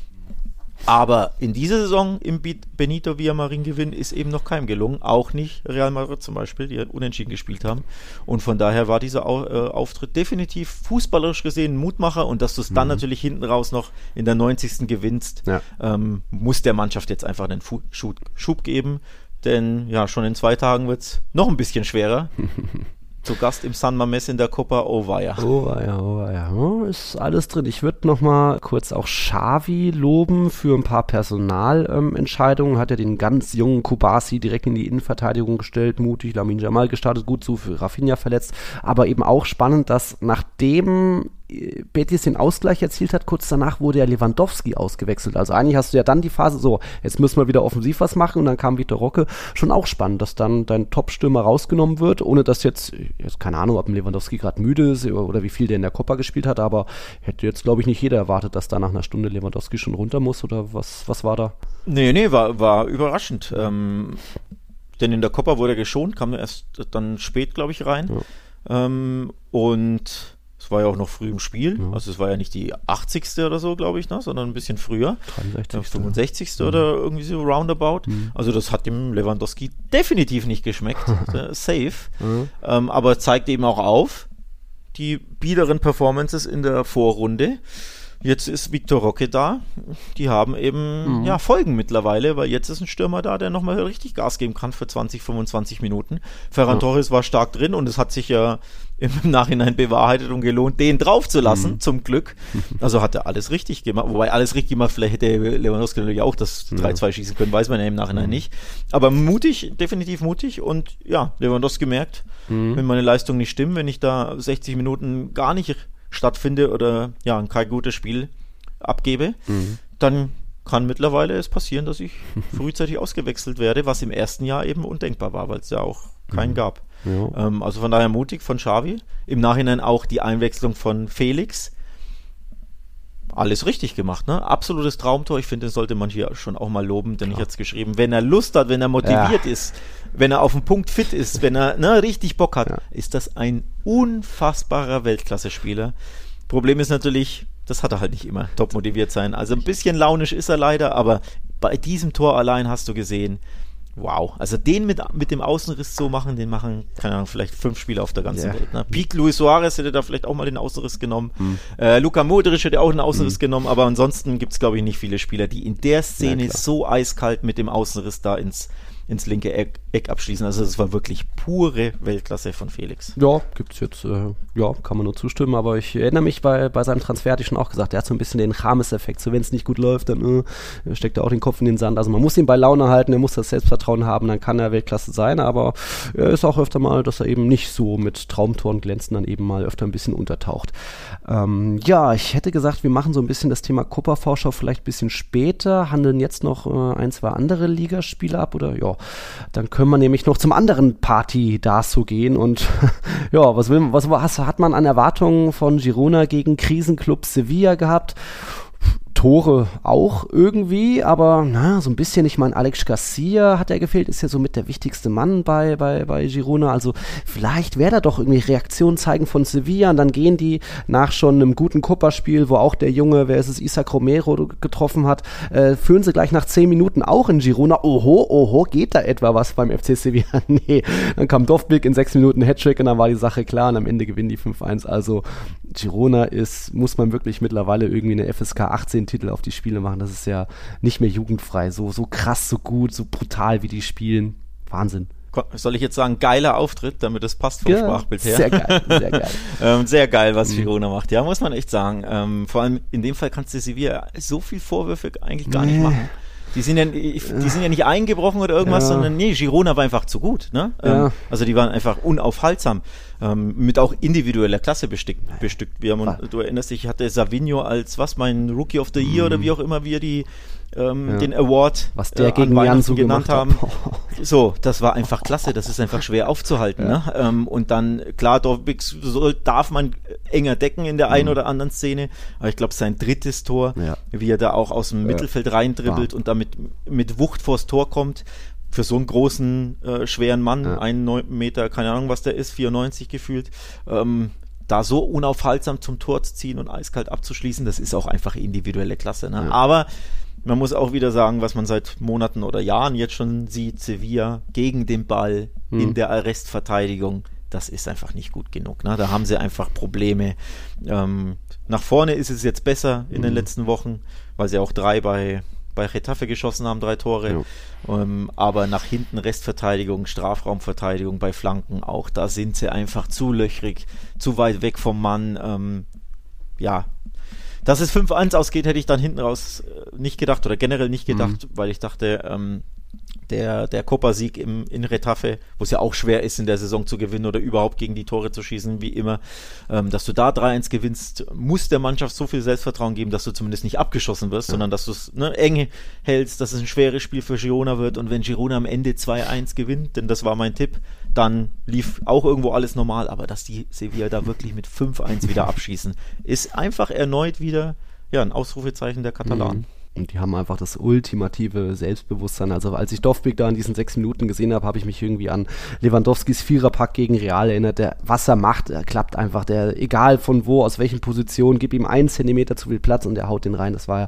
Aber in dieser Saison im Benito Villamarin-Gewinn ist eben noch keinem gelungen. Auch nicht Real Madrid zum Beispiel, die unentschieden gespielt haben. Und von daher war dieser Auftritt definitiv fußballerisch gesehen ein Mutmacher. Und dass du es dann natürlich hinten raus noch in der 90. gewinnst, muss der Mannschaft jetzt einfach einen Schub geben. Denn schon in 2 Tagen wird es noch ein bisschen schwerer. zu Gast im San Mamés in der Copa. Oh weia. Oh weia. Ist alles drin. Ich würde noch mal kurz auch Xavi loben für ein paar Personalentscheidungen. Hat ja den ganz jungen Kubasi direkt in die Innenverteidigung gestellt, mutig, Lamine Yamal gestartet, gut so für Rafinha verletzt. Aber eben auch spannend, dass nachdem Betis den Ausgleich erzielt hat, kurz danach wurde ja Lewandowski ausgewechselt. Also eigentlich hast du ja dann die Phase so, jetzt müssen wir wieder offensiv was machen und dann kam Vitor Roque. Schon auch spannend, dass dann dein Top-Stürmer rausgenommen wird, ohne dass jetzt keine Ahnung, ob ein Lewandowski gerade müde ist oder wie viel der in der Copa gespielt hat, aber hätte jetzt, glaube ich, nicht jeder erwartet, dass da nach einer Stunde Lewandowski schon runter muss oder was war da? Nee, war überraschend. Denn in der Copa wurde er geschont, kam erst dann spät, glaube ich, rein. Ja. Und es war ja auch noch früh im Spiel, also es war ja nicht die 80. oder so, glaube ich, ne, sondern ein bisschen früher. 63. 65. Oder irgendwie so roundabout. Also das hat dem Lewandowski definitiv nicht geschmeckt. Safe. Aber zeigt eben auch auf, die biederen Performances in der Vorrunde. Jetzt ist Vitor Roque da. Die haben eben Folgen mittlerweile, weil jetzt ist ein Stürmer da, der nochmal richtig Gas geben kann für 20, 25 Minuten. Ferran Torres war stark drin und es hat sich ja im Nachhinein bewahrheitet und gelohnt, den drauf zu lassen, zum Glück. Also hat er alles richtig gemacht. Wobei alles richtig gemacht, vielleicht hätte Lewandowski natürlich auch das 3-2 schießen können, weiß man ja im Nachhinein nicht. Aber mutig, definitiv mutig und ja, Lewandowski merkt, wenn meine Leistungen nicht stimmen, wenn ich da 60 Minuten gar nicht stattfinde oder ja, kein gutes Spiel abgebe, dann kann mittlerweile es passieren, dass ich frühzeitig ausgewechselt werde, was im ersten Jahr eben undenkbar war, weil es ja auch keinen gab. Ja. Also von daher mutig von Xavi. Im Nachhinein auch die Einwechslung von Felix. Alles richtig gemacht, ne? Absolutes Traumtor. Ich finde, das sollte man hier schon auch mal loben, denn ich hatte es geschrieben, wenn er Lust hat, wenn er motiviert ist, wenn er auf dem Punkt fit ist, wenn er richtig Bock hat, ist das ein unfassbarer Weltklasse-Spieler. Problem ist natürlich, das hat er halt nicht immer, top motiviert sein. Also ein bisschen launisch ist er leider, aber bei diesem Tor allein hast du gesehen, wow, also den mit dem Außenriss so machen, den machen, keine Ahnung, vielleicht 5 Spieler auf der ganzen Welt. Ne? Pique Luis Suarez hätte da vielleicht auch mal den Außenriss genommen. Luka Modric hätte auch den Außenriss genommen, aber ansonsten gibt es, glaube ich, nicht viele Spieler, die in der Szene so eiskalt mit dem Außenriss da ins linke Eck abschließen. Also das war wirklich pure Weltklasse von Felix. Ja, gibt's jetzt, kann man nur zustimmen, aber ich erinnere mich, bei seinem Transfer hatte ich schon auch gesagt, er hat so ein bisschen den James-Effekt, so wenn es nicht gut läuft, dann steckt er auch den Kopf in den Sand. Also man muss ihn bei Laune halten, er muss das Selbstvertrauen haben, dann kann er Weltklasse sein, aber er ist auch öfter mal, dass er eben nicht so mit Traumtoren glänzen, dann eben mal öfter ein bisschen untertaucht. Ich hätte gesagt, wir machen so ein bisschen das Thema Copa-Vorschau vielleicht ein bisschen später, handeln jetzt noch 1, 2 andere Ligaspiele ab oder dann können wir nämlich noch zum anderen Party-Daso gehen und was hat man an Erwartungen von Girona gegen Krisenclub Sevilla gehabt? Tore auch irgendwie, aber so ein bisschen, ich meine, Alex Garcia hat ja gefehlt, ist ja so mit der wichtigste Mann bei Girona, also vielleicht wäre da doch irgendwie Reaktion zeigen von Sevilla und dann gehen die nach schon einem guten Copa-Spiel, wo auch der Junge, wer ist es, Isaac Romero getroffen hat, führen sie gleich nach 10 Minuten auch in Girona, oho, geht da etwa was beim FC Sevilla? Nee, dann kam Dovbyk in 6 Minuten Hattrick und dann war die Sache klar und am Ende gewinnen die 5-1, also Girona muss man wirklich mittlerweile irgendwie eine FSK 18 Titel auf die Spiele machen, das ist ja nicht mehr jugendfrei, so krass, so gut, so brutal, wie die spielen, Wahnsinn. Soll ich jetzt sagen, geiler Auftritt, damit es passt vom Sprachbild her? Sehr geil. Sehr geil, was Girona macht, ja, muss man echt sagen. Vor allem in dem Fall kannst du Sevilla so viel Vorwürfe eigentlich gar nicht machen. Die sind ja nicht eingebrochen oder irgendwas, sondern Girona war einfach zu gut. Ne? Also die waren einfach unaufhaltsam. Mit auch individueller Klasse bestückt. Du erinnerst dich, ich hatte Savinho als mein Rookie of the Year oder wie auch immer wir den Award was der gegen Jansu genannt haben. So, das war einfach klasse, das ist einfach schwer aufzuhalten. Ne? Und dann, klar, darf man enger decken in der einen oder anderen Szene, aber ich glaube, sein drittes Tor, wie er da auch aus dem Mittelfeld reindribbelt und damit mit Wucht vors Tor kommt, für so einen großen, schweren Mann, 1 Meter, keine Ahnung, was der ist, 94 gefühlt, da so unaufhaltsam zum Tor zu ziehen und eiskalt abzuschließen, das ist auch einfach individuelle Klasse. Ne? Aber man muss auch wieder sagen, was man seit Monaten oder Jahren jetzt schon sieht, Sevilla gegen den Ball in der Restverteidigung, das ist einfach nicht gut genug. Ne? Da haben sie einfach Probleme. Nach vorne ist es jetzt besser in den letzten Wochen, weil sie auch 3 bei bei Getafe geschossen haben, 3 Tore. Ja. Aber nach hinten Restverteidigung, Strafraumverteidigung bei Flanken auch, da sind sie einfach zu löchrig, zu weit weg vom Mann. Dass es 5-1 ausgeht, hätte ich dann hinten raus nicht gedacht oder generell nicht gedacht, weil ich dachte, der Copa-Sieg in Getafe, wo es ja auch schwer ist, in der Saison zu gewinnen oder überhaupt gegen die Tore zu schießen, wie immer, dass du da 3-1 gewinnst, muss der Mannschaft so viel Selbstvertrauen geben, dass du zumindest nicht abgeschossen wirst, sondern dass du es eng hältst, dass es ein schweres Spiel für Girona wird und wenn Girona am Ende 2-1 gewinnt, denn das war mein Tipp, dann lief auch irgendwo alles normal, aber dass die Sevilla da wirklich mit 5-1 wieder abschießen, ist einfach erneut wieder ein Ausrufezeichen der Katalanen. Und die haben einfach das ultimative Selbstbewusstsein. Also als ich Dovbyk da in diesen 6 Minuten gesehen habe, habe ich mich irgendwie an Lewandowskis Viererpack gegen Real erinnert. Was er macht, klappt einfach. Egal von wo, aus welchen Positionen, gib ihm 1 Zentimeter zu viel Platz und er haut den rein. Das war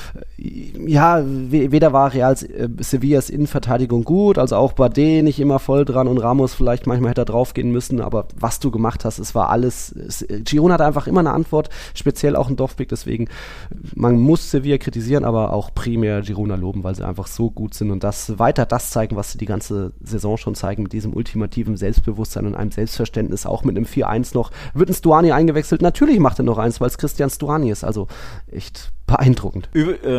weder war Sevillas Innenverteidigung gut, also auch Bardet nicht immer voll dran und Ramos vielleicht manchmal hätte er draufgehen müssen, aber was du gemacht hast, es war alles, Girona hat einfach immer eine Antwort, speziell auch ein Dovbyk, deswegen, man muss Sevilla kritisieren, aber auch primär Girona loben, weil sie einfach so gut sind und weiter das zeigen, was sie die ganze Saison schon zeigen, mit diesem ultimativen Selbstbewusstsein und einem Selbstverständnis, auch mit einem 4-1 noch, wird ein Stuani eingewechselt, natürlich macht er noch eins, weil es Christian Stuani ist, also echt beeindruckend.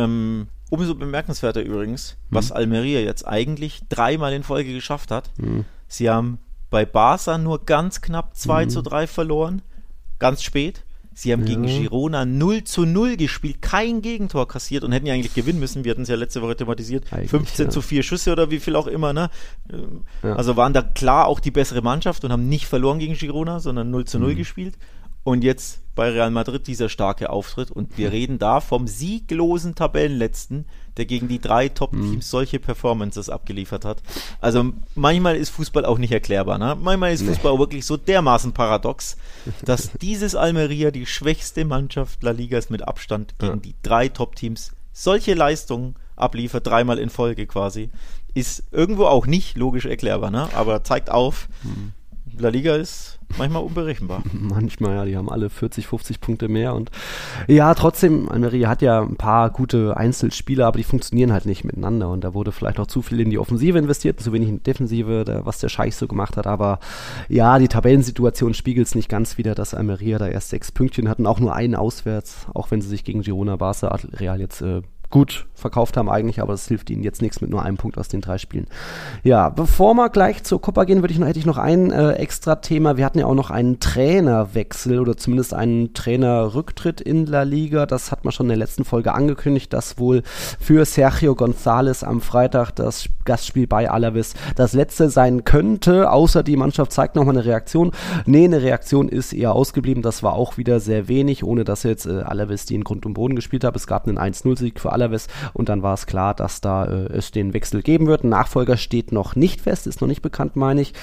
Umso bemerkenswerter übrigens, was Almeria jetzt eigentlich 3-mal in Folge geschafft hat. Sie haben bei Barca nur ganz knapp 2-3 verloren, ganz spät. Sie haben gegen Girona 0-0 gespielt, kein Gegentor kassiert und hätten ja eigentlich gewinnen müssen. Wir hatten es ja letzte Woche thematisiert. 15-4 Schüsse oder wie viel auch immer. Ne? Also waren da klar auch die bessere Mannschaft und haben nicht verloren gegen Girona, sondern 0-0 gespielt. Und jetzt bei Real Madrid dieser starke Auftritt. Und wir reden da vom sieglosen Tabellenletzten, der gegen die 3 Top-Teams solche Performances abgeliefert hat. Also manchmal ist Fußball auch nicht erklärbar. Ne? Manchmal ist Fußball auch wirklich so dermaßen paradox, dass dieses Almeria, die schwächste Mannschaft La Ligas mit Abstand, gegen die 3 Top-Teams solche Leistungen abliefert, 3-mal in Folge quasi, ist irgendwo auch nicht logisch erklärbar. Ne? Aber zeigt auf, La Liga ist manchmal unberechenbar. Manchmal, ja, die haben alle 40, 50 Punkte mehr und ja, trotzdem, Almeria hat ja ein paar gute Einzelspieler, aber die funktionieren halt nicht miteinander und da wurde vielleicht auch zu viel in die Offensive investiert, zu wenig in die Defensive, was der Scheich so gemacht hat, aber ja, die Tabellensituation spiegelt es nicht ganz wider, dass Almeria da erst 6 Pünktchen hatten, auch nur einen auswärts, auch wenn sie sich gegen Girona, Barca, Real jetzt gut verkauft haben eigentlich, aber das hilft ihnen jetzt nichts mit nur einem Punkt aus den 3 Spielen. Ja, bevor wir gleich zur Copa gehen, hätte ich noch ein extra Thema. Wir hatten ja auch noch einen Trainerwechsel oder zumindest einen Trainerrücktritt in La Liga. Das hat man schon in der letzten Folge angekündigt, dass wohl für Sergio González am Freitag das Gastspiel bei Alaves das letzte sein könnte, außer die Mannschaft zeigt nochmal eine Reaktion. Nee, eine Reaktion ist eher ausgeblieben. Das war auch wieder sehr wenig, ohne dass jetzt Alaves die in Grund und Boden gespielt hat. Es gab einen 1-0-Sieg für Alaves und dann war es klar, dass da es den Wechsel geben wird. Ein Nachfolger steht noch nicht fest, ist noch nicht bekannt, meine ich.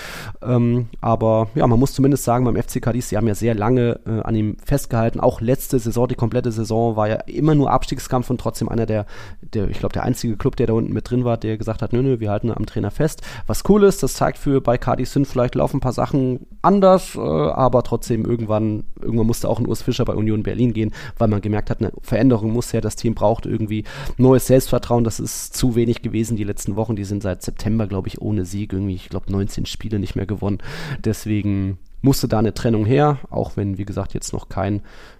Aber ja, man muss zumindest sagen, beim FC Cadiz, sie haben ja sehr lange an ihm festgehalten. Auch letzte Saison, die komplette Saison war ja immer nur Abstiegskampf und trotzdem einer ich glaube, der einzige Club, der da unten mit drin war, der gesagt hat, nö, wir halten am Trainer fest. Was cool ist, das zeigt bei Cadiz vielleicht laufen ein paar Sachen anders, aber trotzdem irgendwann musste auch ein Urs Fischer bei Union Berlin gehen, weil man gemerkt hat, eine Veränderung muss her, das Team braucht irgendwie neues Selbstvertrauen, das ist zu wenig gewesen die letzten Wochen, die sind seit September, glaube ich, ohne Sieg, irgendwie, ich glaube, 19 Spiele nicht mehr gewonnen, deswegen musste da eine Trennung her, auch wenn, wie gesagt, jetzt noch kein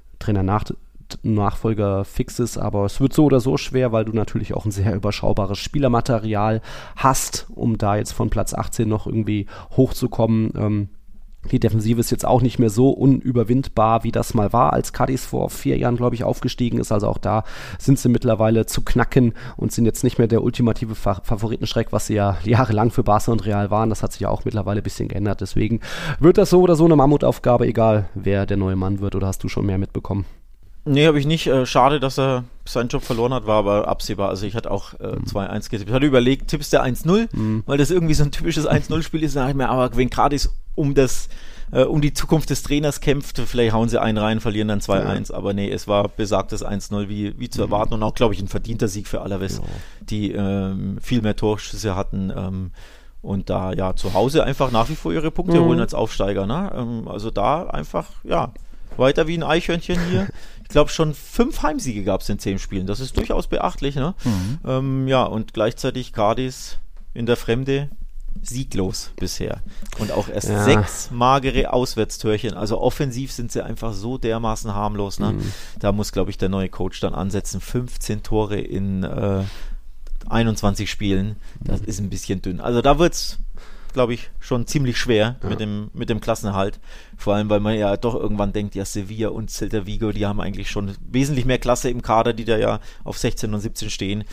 Nachfolger fix ist, aber es wird so oder so schwer, weil du natürlich auch ein sehr überschaubares Spielermaterial hast, um da jetzt von Platz 18 noch irgendwie hochzukommen. Die Defensive ist jetzt auch nicht mehr so unüberwindbar, wie das mal war, als Cadiz vor 4 Jahren, glaube ich, aufgestiegen ist. Also auch da sind sie mittlerweile zu knacken und sind jetzt nicht mehr der ultimative Favoritenschreck, was sie ja jahrelang für Barca und Real waren. Das hat sich ja auch mittlerweile ein bisschen geändert. Deswegen wird das so oder so eine Mammutaufgabe, egal wer der neue Mann wird. Oder hast du schon mehr mitbekommen? Nee, habe ich nicht. Schade, dass er seinen Job verloren hat, war aber absehbar. Also ich hatte auch 2-1 getippt. Ich hatte überlegt, tippst du 1-0, weil das irgendwie so ein typisches 1-0-Spiel ist. Dann dachte ich mir, aber wenn Cadiz um die Zukunft des Trainers kämpft, vielleicht hauen sie einen rein, verlieren dann 2-1. Ja. Aber nee, es war besagtes 1-0 wie zu erwarten und auch, glaube ich, ein verdienter Sieg für Alaves, die viel mehr Torschüsse hatten und da ja zu Hause einfach nach wie vor ihre Punkte holen als Aufsteiger. Ne? Also da einfach, ja, weiter wie ein Eichhörnchen hier. Ich glaube, schon 5 Heimsiege gab es in 10 Spielen. Das ist durchaus beachtlich, ne? Und gleichzeitig Cadiz in der Fremde sieglos bisher. Und auch erst 6 magere Auswärtstörchen. Also offensiv sind sie einfach so dermaßen harmlos. Ne? Da muss, glaube ich, der neue Coach dann ansetzen. 15 Tore in 21 Spielen. Das ist ein bisschen dünn. Also da wird's, glaube ich, schon ziemlich schwer mit dem Klassenerhalt. Vor allem, weil man ja doch irgendwann denkt, ja, Sevilla und Celta Vigo, die haben eigentlich schon wesentlich mehr Klasse im Kader, die da ja auf 16 und 17 stehen.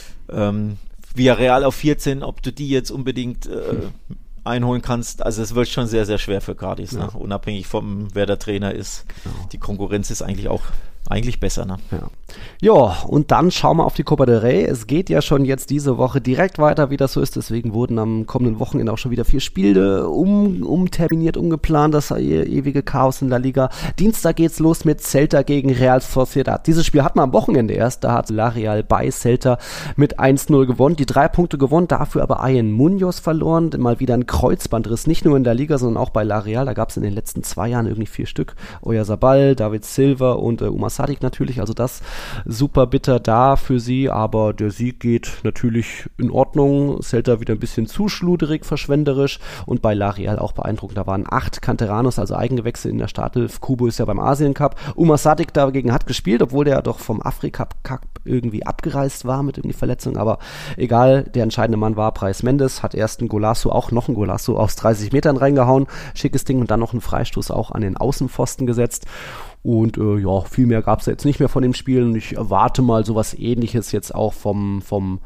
Villarreal auf 14, ob du die jetzt unbedingt einholen kannst, also es wird schon sehr, sehr schwer für Cadiz, ne? Unabhängig vom, wer der Trainer ist. Genau. Die Konkurrenz ist eigentlich besser, ne? Ja, und dann schauen wir auf die Copa del Rey. Es geht ja schon jetzt diese Woche direkt weiter, wie das so ist. Deswegen wurden am kommenden Wochenende auch schon wieder 4 Spiele umterminiert, umgeplant. Das ewige Chaos in La Liga. Dienstag geht's los mit Celta gegen Real Sociedad. Dieses Spiel hat man am Wochenende erst. Da hat La Real bei Celta mit 1-0 gewonnen. Die 3 Punkte gewonnen, dafür aber Ayen Munoz verloren. Mal wieder ein Kreuzbandriss, nicht nur in der Liga, sondern auch bei La Real. Da gab es in den letzten 2 Jahren irgendwie 4 Stück. Oyarzabal, David Silva und Umar Sadik natürlich, also das super bitter da für sie, aber der Sieg geht natürlich in Ordnung. Celta wieder ein bisschen zu schluderig, verschwenderisch und bei La Real auch beeindruckend. Da waren 8 Canteranos, also Eigengewächse in der Startelf. Kubo ist ja beim Asien Cup. Umar Sadik dagegen hat gespielt, obwohl der doch vom Afrika Cup irgendwie abgereist war mit irgendwie Verletzung, aber egal, der entscheidende Mann war Brais Mendes, hat erst einen Golasso, auch noch einen Golasso aus 30 Metern reingehauen, schickes Ding und dann noch einen Freistoß auch an den Außenpfosten gesetzt. Und viel mehr gab es jetzt nicht mehr von dem Spiel und ich erwarte mal sowas Ähnliches jetzt auch vom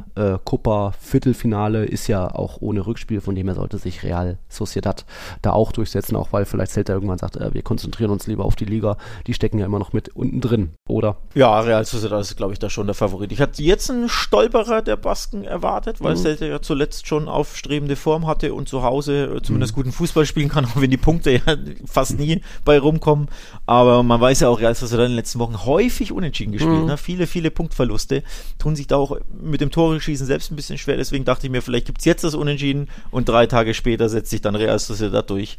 Copa-Viertelfinale, ist ja auch ohne Rückspiel, von dem her sollte sich Real Sociedad da auch durchsetzen, auch weil vielleicht Celta irgendwann sagt, wir konzentrieren uns lieber auf die Liga, die stecken ja immer noch mit unten drin, oder? Ja, Real Sociedad ist, glaube ich, da schon der Favorit. Ich hatte jetzt einen Stolperer der Basken erwartet, weil Celta ja zuletzt schon aufstrebende Form hatte und zu Hause zumindest guten Fußball spielen kann, auch wenn die Punkte ja fast nie bei rumkommen, aber man weiß ja auch, Real Sociedad in den letzten Wochen häufig unentschieden gespielt, ne? Viele Punktverluste, tun sich da auch mit dem Tore-Schießen selbst ein bisschen schwer, deswegen dachte ich mir, vielleicht gibt es jetzt das Unentschieden und 3 Tage später setzt sich dann Real Sociedad durch.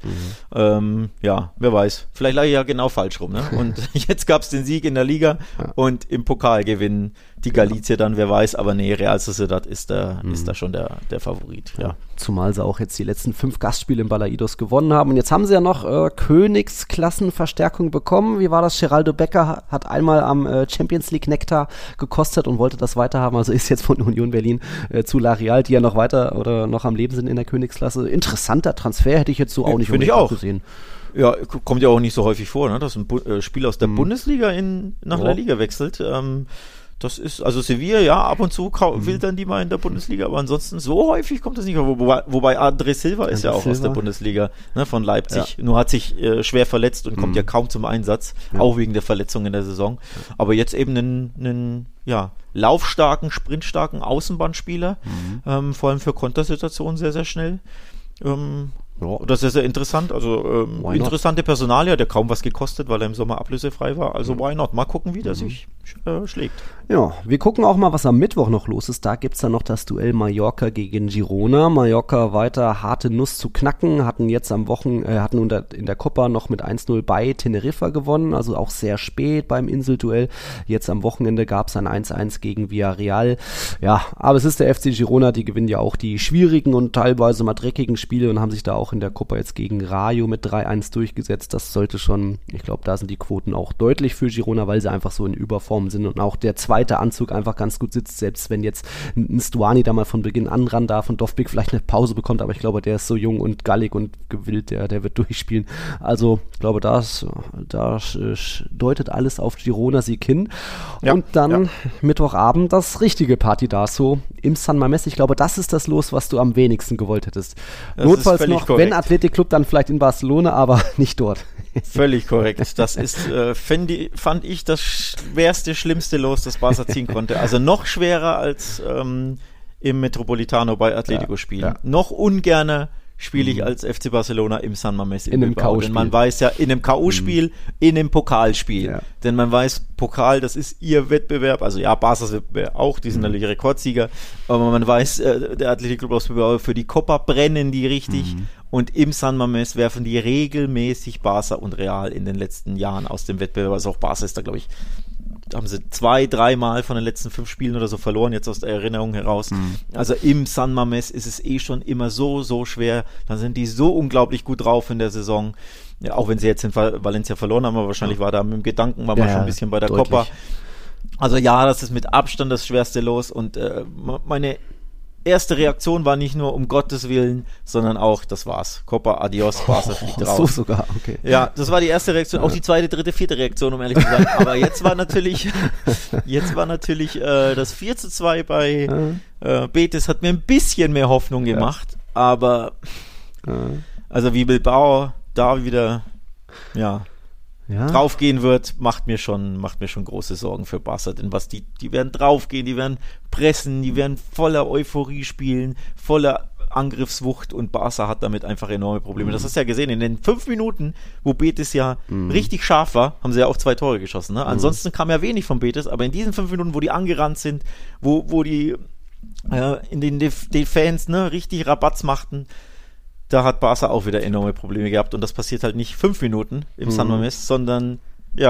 Wer weiß, vielleicht lag ich ja genau falsch rum, ne? Und jetzt gab es den Sieg in der Liga und im Pokal gewinnen die Galizier dann, wer weiß, aber nee, Real Sociedad ist da schon der Favorit, ja. Zumal sie auch jetzt die letzten 5 Gastspiele in Balaidos gewonnen haben und jetzt haben sie ja noch Königsklassenverstärkung bekommen. Wie war das? Geraldo Becker hat einmal am Champions League Nektar gekostet und wollte das weiterhaben, also ist jetzt von Union Berlin zu La Real, die ja noch weiter oder noch am Leben sind in der Königsklasse. Interessanter Transfer, hätte ich jetzt so auch nicht unbedingt gesehen. Ja, kommt ja auch nicht so häufig vor, ne, dass ein Spieler aus der Bundesliga nach La Liga wechselt. Das ist, also Sevilla, ja, ab und zu wildern die mal in der Bundesliga, aber ansonsten so häufig kommt das nicht. Wobei André Silva ist ja auch aus der Bundesliga, ne, von Leipzig. Ja. Nur hat sich schwer verletzt und kommt ja kaum zum Einsatz, auch wegen der Verletzung in der Saison. Aber jetzt eben einen laufstarken, sprintstarken Außenbahnspieler, vor allem für Kontersituationen sehr, sehr schnell. Das ist sehr interessant, also interessante Personalie, der kaum was gekostet, weil er im Sommer ablösefrei war, also why not? Mal gucken, wie der sich schlägt. Ja, wir gucken auch mal, was am Mittwoch noch los ist. Da gibt's dann noch das Duell Mallorca gegen Girona. Mallorca weiter harte Nuss zu knacken, hatten jetzt am hatten in der Copa noch mit 1-0 bei Teneriffa gewonnen, also auch sehr spät beim Inselduell. Jetzt am Wochenende gab's ein 1-1 gegen Villarreal. Ja, aber es ist der FC Girona, die gewinnen ja auch die schwierigen und teilweise mal dreckigen Spiele und haben sich da auch in der Copa jetzt gegen Rayo mit 3-1 durchgesetzt. Das sollte schon, ich glaube, da sind die Quoten auch deutlich für Girona, weil sie einfach so in Überform sind und auch der zweite Anzug einfach ganz gut sitzt, selbst wenn jetzt ein Stuani da mal von Beginn an ran darf und Dovbyk vielleicht eine Pause bekommt, aber ich glaube, der ist so jung und gallig und gewillt, der wird durchspielen. Also, ich glaube, da deutet alles auf Girona-Sieg hin. Ja, und dann Mittwochabend das richtige Partidaso im San Mamés. Ich glaube, das ist das Los, was du am wenigsten gewollt hättest. Das notfalls noch, korrekt. Wenn Athletic Club, dann vielleicht in Barcelona, aber nicht dort. Völlig korrekt. Das ist, fand ich, das schwerste, schlimmste Los, das Barca ziehen konnte. Also noch schwerer als im Metropolitano bei Atletico spielen. Ja. Noch ungerner spiele ich als FC Barcelona im San Mamés in einem K.O.-Spiel. Denn man weiß ja, in einem K.O.-Spiel, in einem Pokalspiel. Ja. Denn man weiß, Pokal, das ist ihr Wettbewerb. Also ja, Barca's Wettbewerb auch, die sind natürlich Rekordsieger. Aber man weiß, der Athletic Club für die Copa brennen die richtig. Und im San Mamés werfen die regelmäßig Barca und Real in den letzten Jahren aus dem Wettbewerb. Also auch Barca ist da, glaube ich, haben sie 2-3 Mal von den letzten 5 Spielen oder so verloren, jetzt aus der Erinnerung heraus. Also im San Mamés ist es schon immer so schwer. Da sind die so unglaublich gut drauf in der Saison. Ja, auch wenn sie jetzt in Valencia verloren haben, aber wahrscheinlich war da mit dem Gedanken, war man schon ein bisschen bei der deutlich. Copa. Also ja, das ist mit Abstand das schwerste Los und meine erste Reaktion war nicht nur um Gottes Willen, sondern auch, das war's. Copa, adios, Barca fliegt raus. So sogar, okay. Ja, das war die erste Reaktion, auch die zweite, dritte, vierte Reaktion, um ehrlich zu sein. Aber jetzt war natürlich das 4:2 bei Betis hat mir ein bisschen mehr Hoffnung gemacht, aber also wie Bilbao da wieder draufgehen wird, macht mir schon große Sorgen für Barca, denn die werden draufgehen, die werden pressen, die werden voller Euphorie spielen, voller Angriffswucht und Barca hat damit einfach enorme Probleme. Das hast du ja gesehen, in den 5 Minuten, wo Betis ja richtig scharf war, haben sie ja auch 2 Tore geschossen. Ne? Ansonsten kam ja wenig von Betis, aber in diesen 5 Minuten, wo die angerannt sind, wo die in den Fans richtig Rabatz machten, da hat Barca auch wieder enorme Probleme gehabt und das passiert halt nicht 5 Minuten im San Mamés, sondern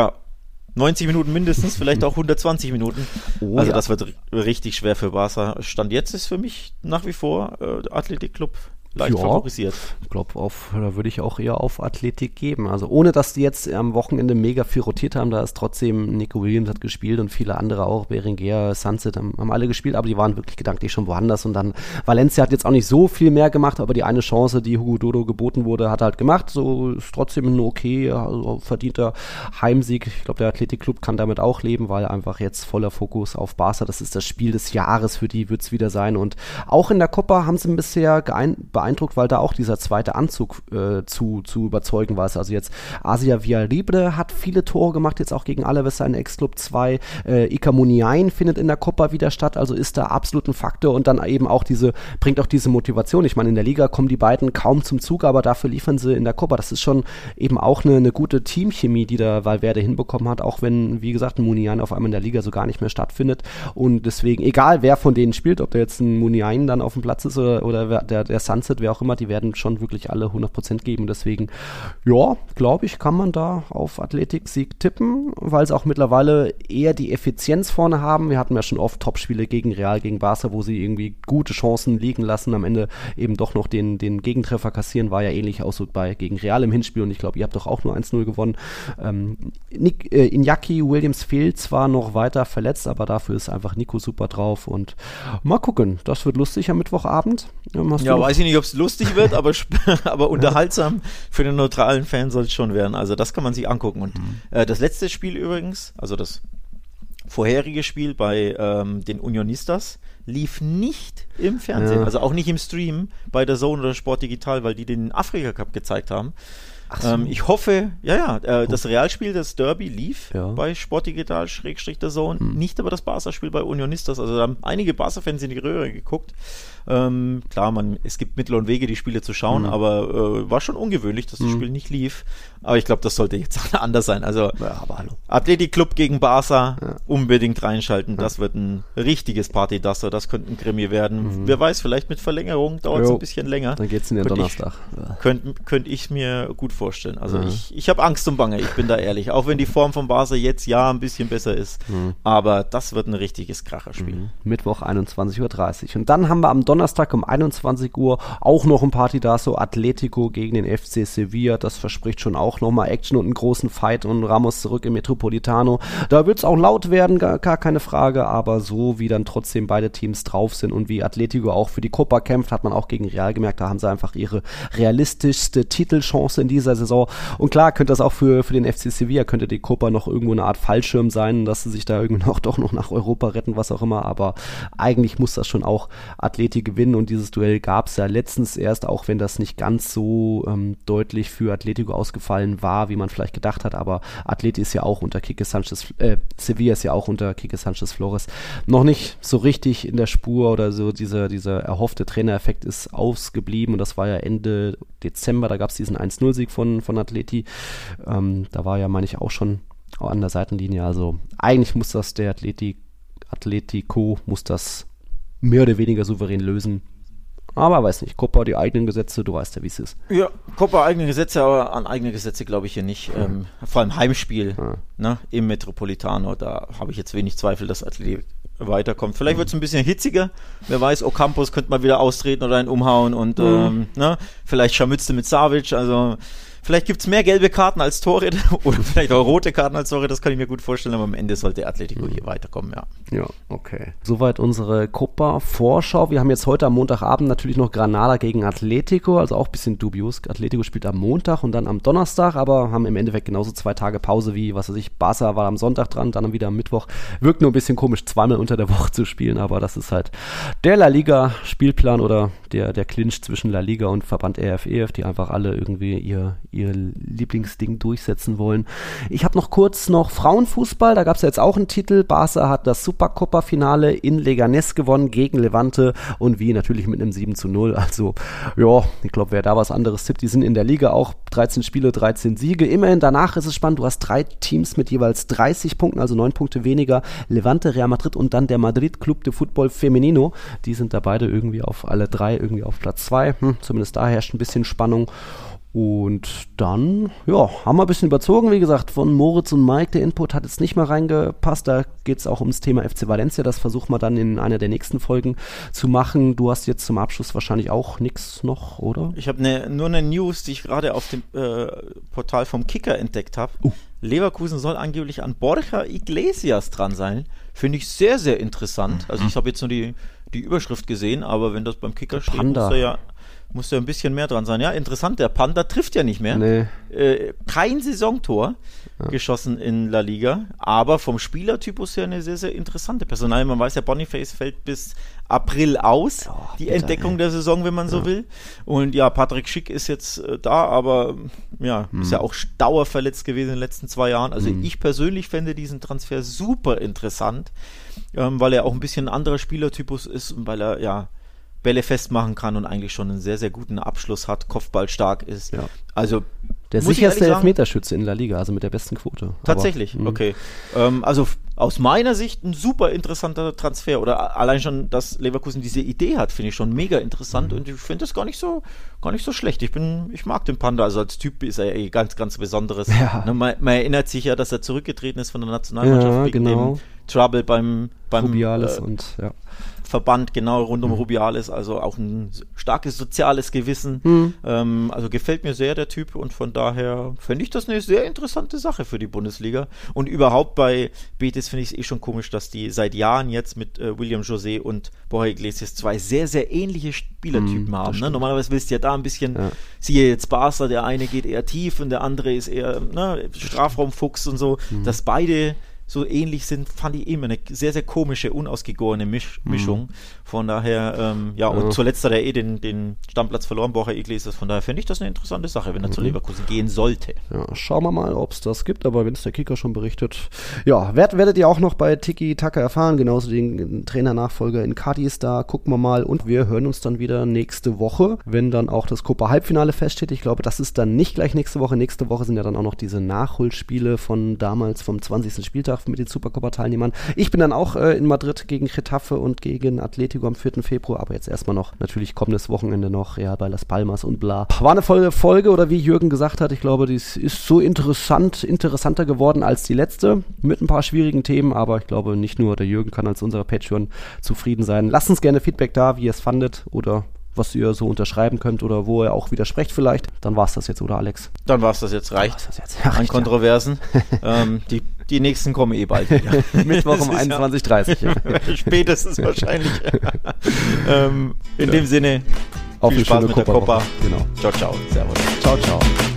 90 Minuten mindestens, vielleicht auch 120 Minuten. Also das wird richtig schwer für Barca. Stand jetzt ist für mich nach wie vor Athletic Club leicht favorisiert. Ich glaube, da würde ich auch eher auf Athletik geben. Also ohne, dass die jetzt am Wochenende mega viel rotiert haben, da ist trotzdem Nico Williams hat gespielt und viele andere auch, Berenguer, Sunset haben alle gespielt, aber die waren wirklich gedanklich schon woanders und dann Valencia hat jetzt auch nicht so viel mehr gemacht, aber die eine Chance, die Hugo Dodo geboten wurde, hat er halt gemacht. So ist trotzdem ein also verdienter Heimsieg. Ich glaube, der Athletic Club kann damit auch leben, weil einfach jetzt voller Fokus auf Barca, das ist das Spiel des Jahres, für die wird es wieder sein und auch in der Copa haben sie bisher beeindruckt, weil da auch dieser zweite Anzug zu überzeugen war. Also jetzt Asia Villalibre hat viele Tore gemacht, jetzt auch gegen Alaves, seinen Ex-Club 2. Iker Muniain findet in der Copa wieder statt, also ist da absolut ein Faktor und dann eben auch bringt auch diese Motivation. Ich meine, in der Liga kommen die beiden kaum zum Zug, aber dafür liefern sie in der Copa. Das ist schon eben auch eine gute Teamchemie, die da Valverde hinbekommen hat, auch wenn, wie gesagt, ein Muniain auf einmal in der Liga so gar nicht mehr stattfindet und deswegen, egal wer von denen spielt, ob da jetzt ein Muniain dann auf dem Platz ist oder der Sunset, wer auch immer, die werden schon wirklich alle 100% geben. Deswegen, glaube ich, kann man da auf Athletik-Sieg tippen, weil sie auch mittlerweile eher die Effizienz vorne haben. Wir hatten ja schon oft Topspiele gegen Real, gegen Barca, wo sie irgendwie gute Chancen liegen lassen, am Ende eben doch noch den Gegentreffer kassieren, war ja ähnlich auch so gegen Real im Hinspiel und ich glaube, ihr habt doch auch nur 1-0 gewonnen. Iñaki Williams fehlt zwar noch weiter verletzt, aber dafür ist einfach Nico super drauf und mal gucken, das wird lustig am Mittwochabend. Weiß ich nicht, ob es lustig wird, aber unterhaltsam für den neutralen Fan soll es schon werden. Also das kann man sich angucken. Und das letzte Spiel übrigens, also das vorherige Spiel bei den Unionistas, lief nicht im Fernsehen, also auch nicht im Stream bei der Zone oder Sport Digital, weil die den Afrika Cup gezeigt haben. Ach so. Ich hoffe, das Realspiel, das Derby lief bei Sport Digital / der Zone, nicht aber das Barca-Spiel bei Unionistas. Also da haben einige Barca-Fans in die Röhre geguckt. Klar, es gibt Mittel und Wege, die Spiele zu schauen, aber war schon ungewöhnlich, dass das Spiel nicht lief. Aber ich glaube, das sollte jetzt anders sein. Also aber hallo. Athletic Club gegen Barca, unbedingt reinschalten. Das wird ein richtiges Partydasser, das könnte ein Krimi werden. Wer weiß, vielleicht mit Verlängerung dauert es ein bisschen länger. Dann geht's in den Donnerstag. Könnte ich mir gut vorstellen. Also ich habe Angst und Bange, ich bin da ehrlich. Auch wenn die Form von Barca jetzt ein bisschen besser ist. Aber das wird ein richtiges Kracherspiel. Mittwoch 21:30 Uhr. Und dann haben wir am Donnerstag um 21 Uhr auch noch ein Partidazo, Atletico gegen den FC Sevilla. Das verspricht schon auch nochmal Action und einen großen Fight und Ramos zurück im Metropolitano. Da wird es auch laut werden, gar keine Frage, aber so wie dann trotzdem beide Teams drauf sind und wie Atletico auch für die Copa kämpft, hat man auch gegen Real gemerkt, da haben sie einfach ihre realistischste Titelchance in dieser Saison. Und klar, könnte das auch für den FC Sevilla, könnte die Copa noch irgendwo eine Art Fallschirm sein, dass sie sich da irgendwie doch noch nach Europa retten, was auch immer, aber eigentlich muss das schon auch Atleti gewinnen und dieses Duell gab es ja letztens erst, auch wenn das nicht ganz so deutlich für Atletico ausgefallen war, wie man vielleicht gedacht hat, aber Atleti ist ja auch unter Sevilla ist ja auch unter Quique Sánchez Flores noch nicht so richtig in der Spur oder so, dieser erhoffte Trainereffekt ist ausgeblieben und das war ja Ende Dezember, da gab es diesen 1-0-Sieg von Atleti, da war ja, meine ich, auch schon an der Seitenlinie, also eigentlich muss das Atletico muss das mehr oder weniger souverän lösen. Aber weiß nicht, Copa, die eigenen Gesetze, du weißt ja, wie es ist. Ja, Copa eigene Gesetze, aber an eigene Gesetze glaube ich hier nicht. Vor allem Heimspiel im Metropolitano, da habe ich jetzt wenig Zweifel, dass Athletik weiterkommt. Vielleicht wird es ein bisschen hitziger. Wer weiß, Ocampos könnte mal wieder austreten oder einen umhauen und vielleicht Scharmütze mit Savic, also vielleicht gibt es mehr gelbe Karten als Tore oder vielleicht auch rote Karten als Tore, das kann ich mir gut vorstellen, aber am Ende sollte Atletico hier weiterkommen, ja. Ja, okay. Soweit unsere Copa-Vorschau. Wir haben jetzt heute am Montagabend natürlich noch Granada gegen Atletico, also auch ein bisschen dubios. Atletico spielt am Montag und dann am Donnerstag, aber haben im Endeffekt genauso 2 Tage Pause wie, was weiß ich, Barca war am Sonntag dran, dann wieder am Mittwoch. Wirkt nur ein bisschen komisch, zweimal unter der Woche zu spielen, aber das ist halt der La Liga-Spielplan oder der Clinch zwischen La Liga und Verband RFEF, die einfach alle irgendwie ihr Lieblingsding durchsetzen wollen. Ich habe noch kurz Frauenfußball, da gab es ja jetzt auch einen Titel. Barca hat das Supercopa-Finale in Leganés gewonnen gegen Levante und wie natürlich mit einem 7:0. Also ja, ich glaube, wer da was anderes tippt, die sind in der Liga auch 13 Spiele, 13 Siege. Immerhin danach ist es spannend, du hast 3 Teams mit jeweils 30 Punkten, also 9 Punkte weniger. Levante, Real Madrid und dann der Madrid Club de Fútbol Femenino. Die sind da beide irgendwie alle 3 irgendwie auf Platz 2. Zumindest da herrscht ein bisschen Spannung. Und dann, haben wir ein bisschen überzogen, wie gesagt, von Moritz und Mike, der Input hat jetzt nicht mehr reingepasst, da geht es auch ums Thema FC Valencia, das versuchen wir dann in einer der nächsten Folgen zu machen. Du hast jetzt zum Abschluss wahrscheinlich auch nichts noch, oder? Ich habe nur eine News, die ich gerade auf dem Portal vom Kicker entdeckt habe. Leverkusen soll angeblich an Borja Iglesias dran sein, finde ich sehr, sehr interessant. Also ich habe jetzt nur die Überschrift gesehen, aber wenn das beim Kicker steht, muss ja ein bisschen mehr dran sein. Ja, interessant, der Panda trifft ja nicht mehr. Nee. Kein Saisontor geschossen in La Liga, aber vom Spielertypus her eine sehr, sehr interessante Personalie. Man weiß ja, Boniface fällt bis April aus, Entdeckung der Saison, wenn man so will. Und ja, Patrick Schick ist jetzt da, aber ist ja auch dauerverletzt gewesen in den letzten 2 Jahren. Also ich persönlich fände diesen Transfer super interessant, weil er auch ein bisschen ein anderer Spielertypus ist und weil er Bälle festmachen kann und eigentlich schon einen sehr, sehr guten Abschluss hat, kopfballstark ist. Ja. Also der sicherste Elfmeterschütze in La Liga, also mit der besten Quote. Tatsächlich, okay. Also aus meiner Sicht ein super interessanter Transfer oder allein schon, dass Leverkusen diese Idee hat, finde ich schon mega interessant und ich finde das gar nicht so schlecht. Ich mag den Panda, also als Typ ist er ja ganz, ganz Besonderes. Ja. Man erinnert sich ja, dass er zurückgetreten ist von der Nationalmannschaft wegen dem Trouble beim Rubiales und Verband, genau, rund um Rubiales, also auch ein starkes soziales Gewissen. Also gefällt mir sehr der Typ und von daher fände ich das eine sehr interessante Sache für die Bundesliga. Und überhaupt bei Betis finde ich es schon komisch, dass die seit Jahren jetzt mit William José und Borja Iglesias 2 sehr, sehr ähnliche Spielertypen haben. Ne? Normalerweise willst du ja da ein bisschen, siehe jetzt Barca, der eine geht eher tief und der andere ist eher Strafraumfuchs und so, dass beide so ähnlich sind, fand ich immer eine sehr, sehr komische, unausgegorene Mischung. Von daher, und zuletzt hat er den Stammplatz verloren, Borja Iglesias. Von daher fände ich das eine interessante Sache, wenn er zu Leverkusen gehen sollte. Ja, schauen wir mal, ob es das gibt, aber wenn es der Kicker schon berichtet. Ja, werdet ihr auch noch bei Tiki Taka erfahren, genauso den Trainernachfolger in Cadiz, da gucken wir mal und wir hören uns dann wieder nächste Woche, wenn dann auch das Copa-Halbfinale feststeht. Ich glaube, das ist dann nicht gleich nächste Woche. Nächste Woche sind ja dann auch noch diese Nachholspiele von damals, vom 20. Spieltag mit den Supercopa-Teilnehmern. Ich bin dann auch in Madrid gegen Getafe und gegen Atletico am 4. Februar, aber jetzt erstmal noch natürlich kommendes Wochenende noch Real bei Las Palmas und bla. War eine volle Folge oder wie Jürgen gesagt hat, ich glaube, die ist so interessanter geworden als die letzte, mit ein paar schwierigen Themen, aber ich glaube nicht nur der Jürgen kann als unser Patreon zufrieden sein. Lasst uns gerne Feedback da, wie ihr es fandet oder was ihr so unterschreiben könnt oder wo ihr auch widersprecht vielleicht. Dann war es das jetzt, oder Alex? Dann war es das jetzt, reicht. An Kontroversen. Die nächsten kommen bald wieder. Mittwoch um 21:30 Uhr. Spätestens wahrscheinlich. In dem Sinne, viel Spaß mit der Copa. Genau. Ciao, ciao. Servus. Ciao, ciao.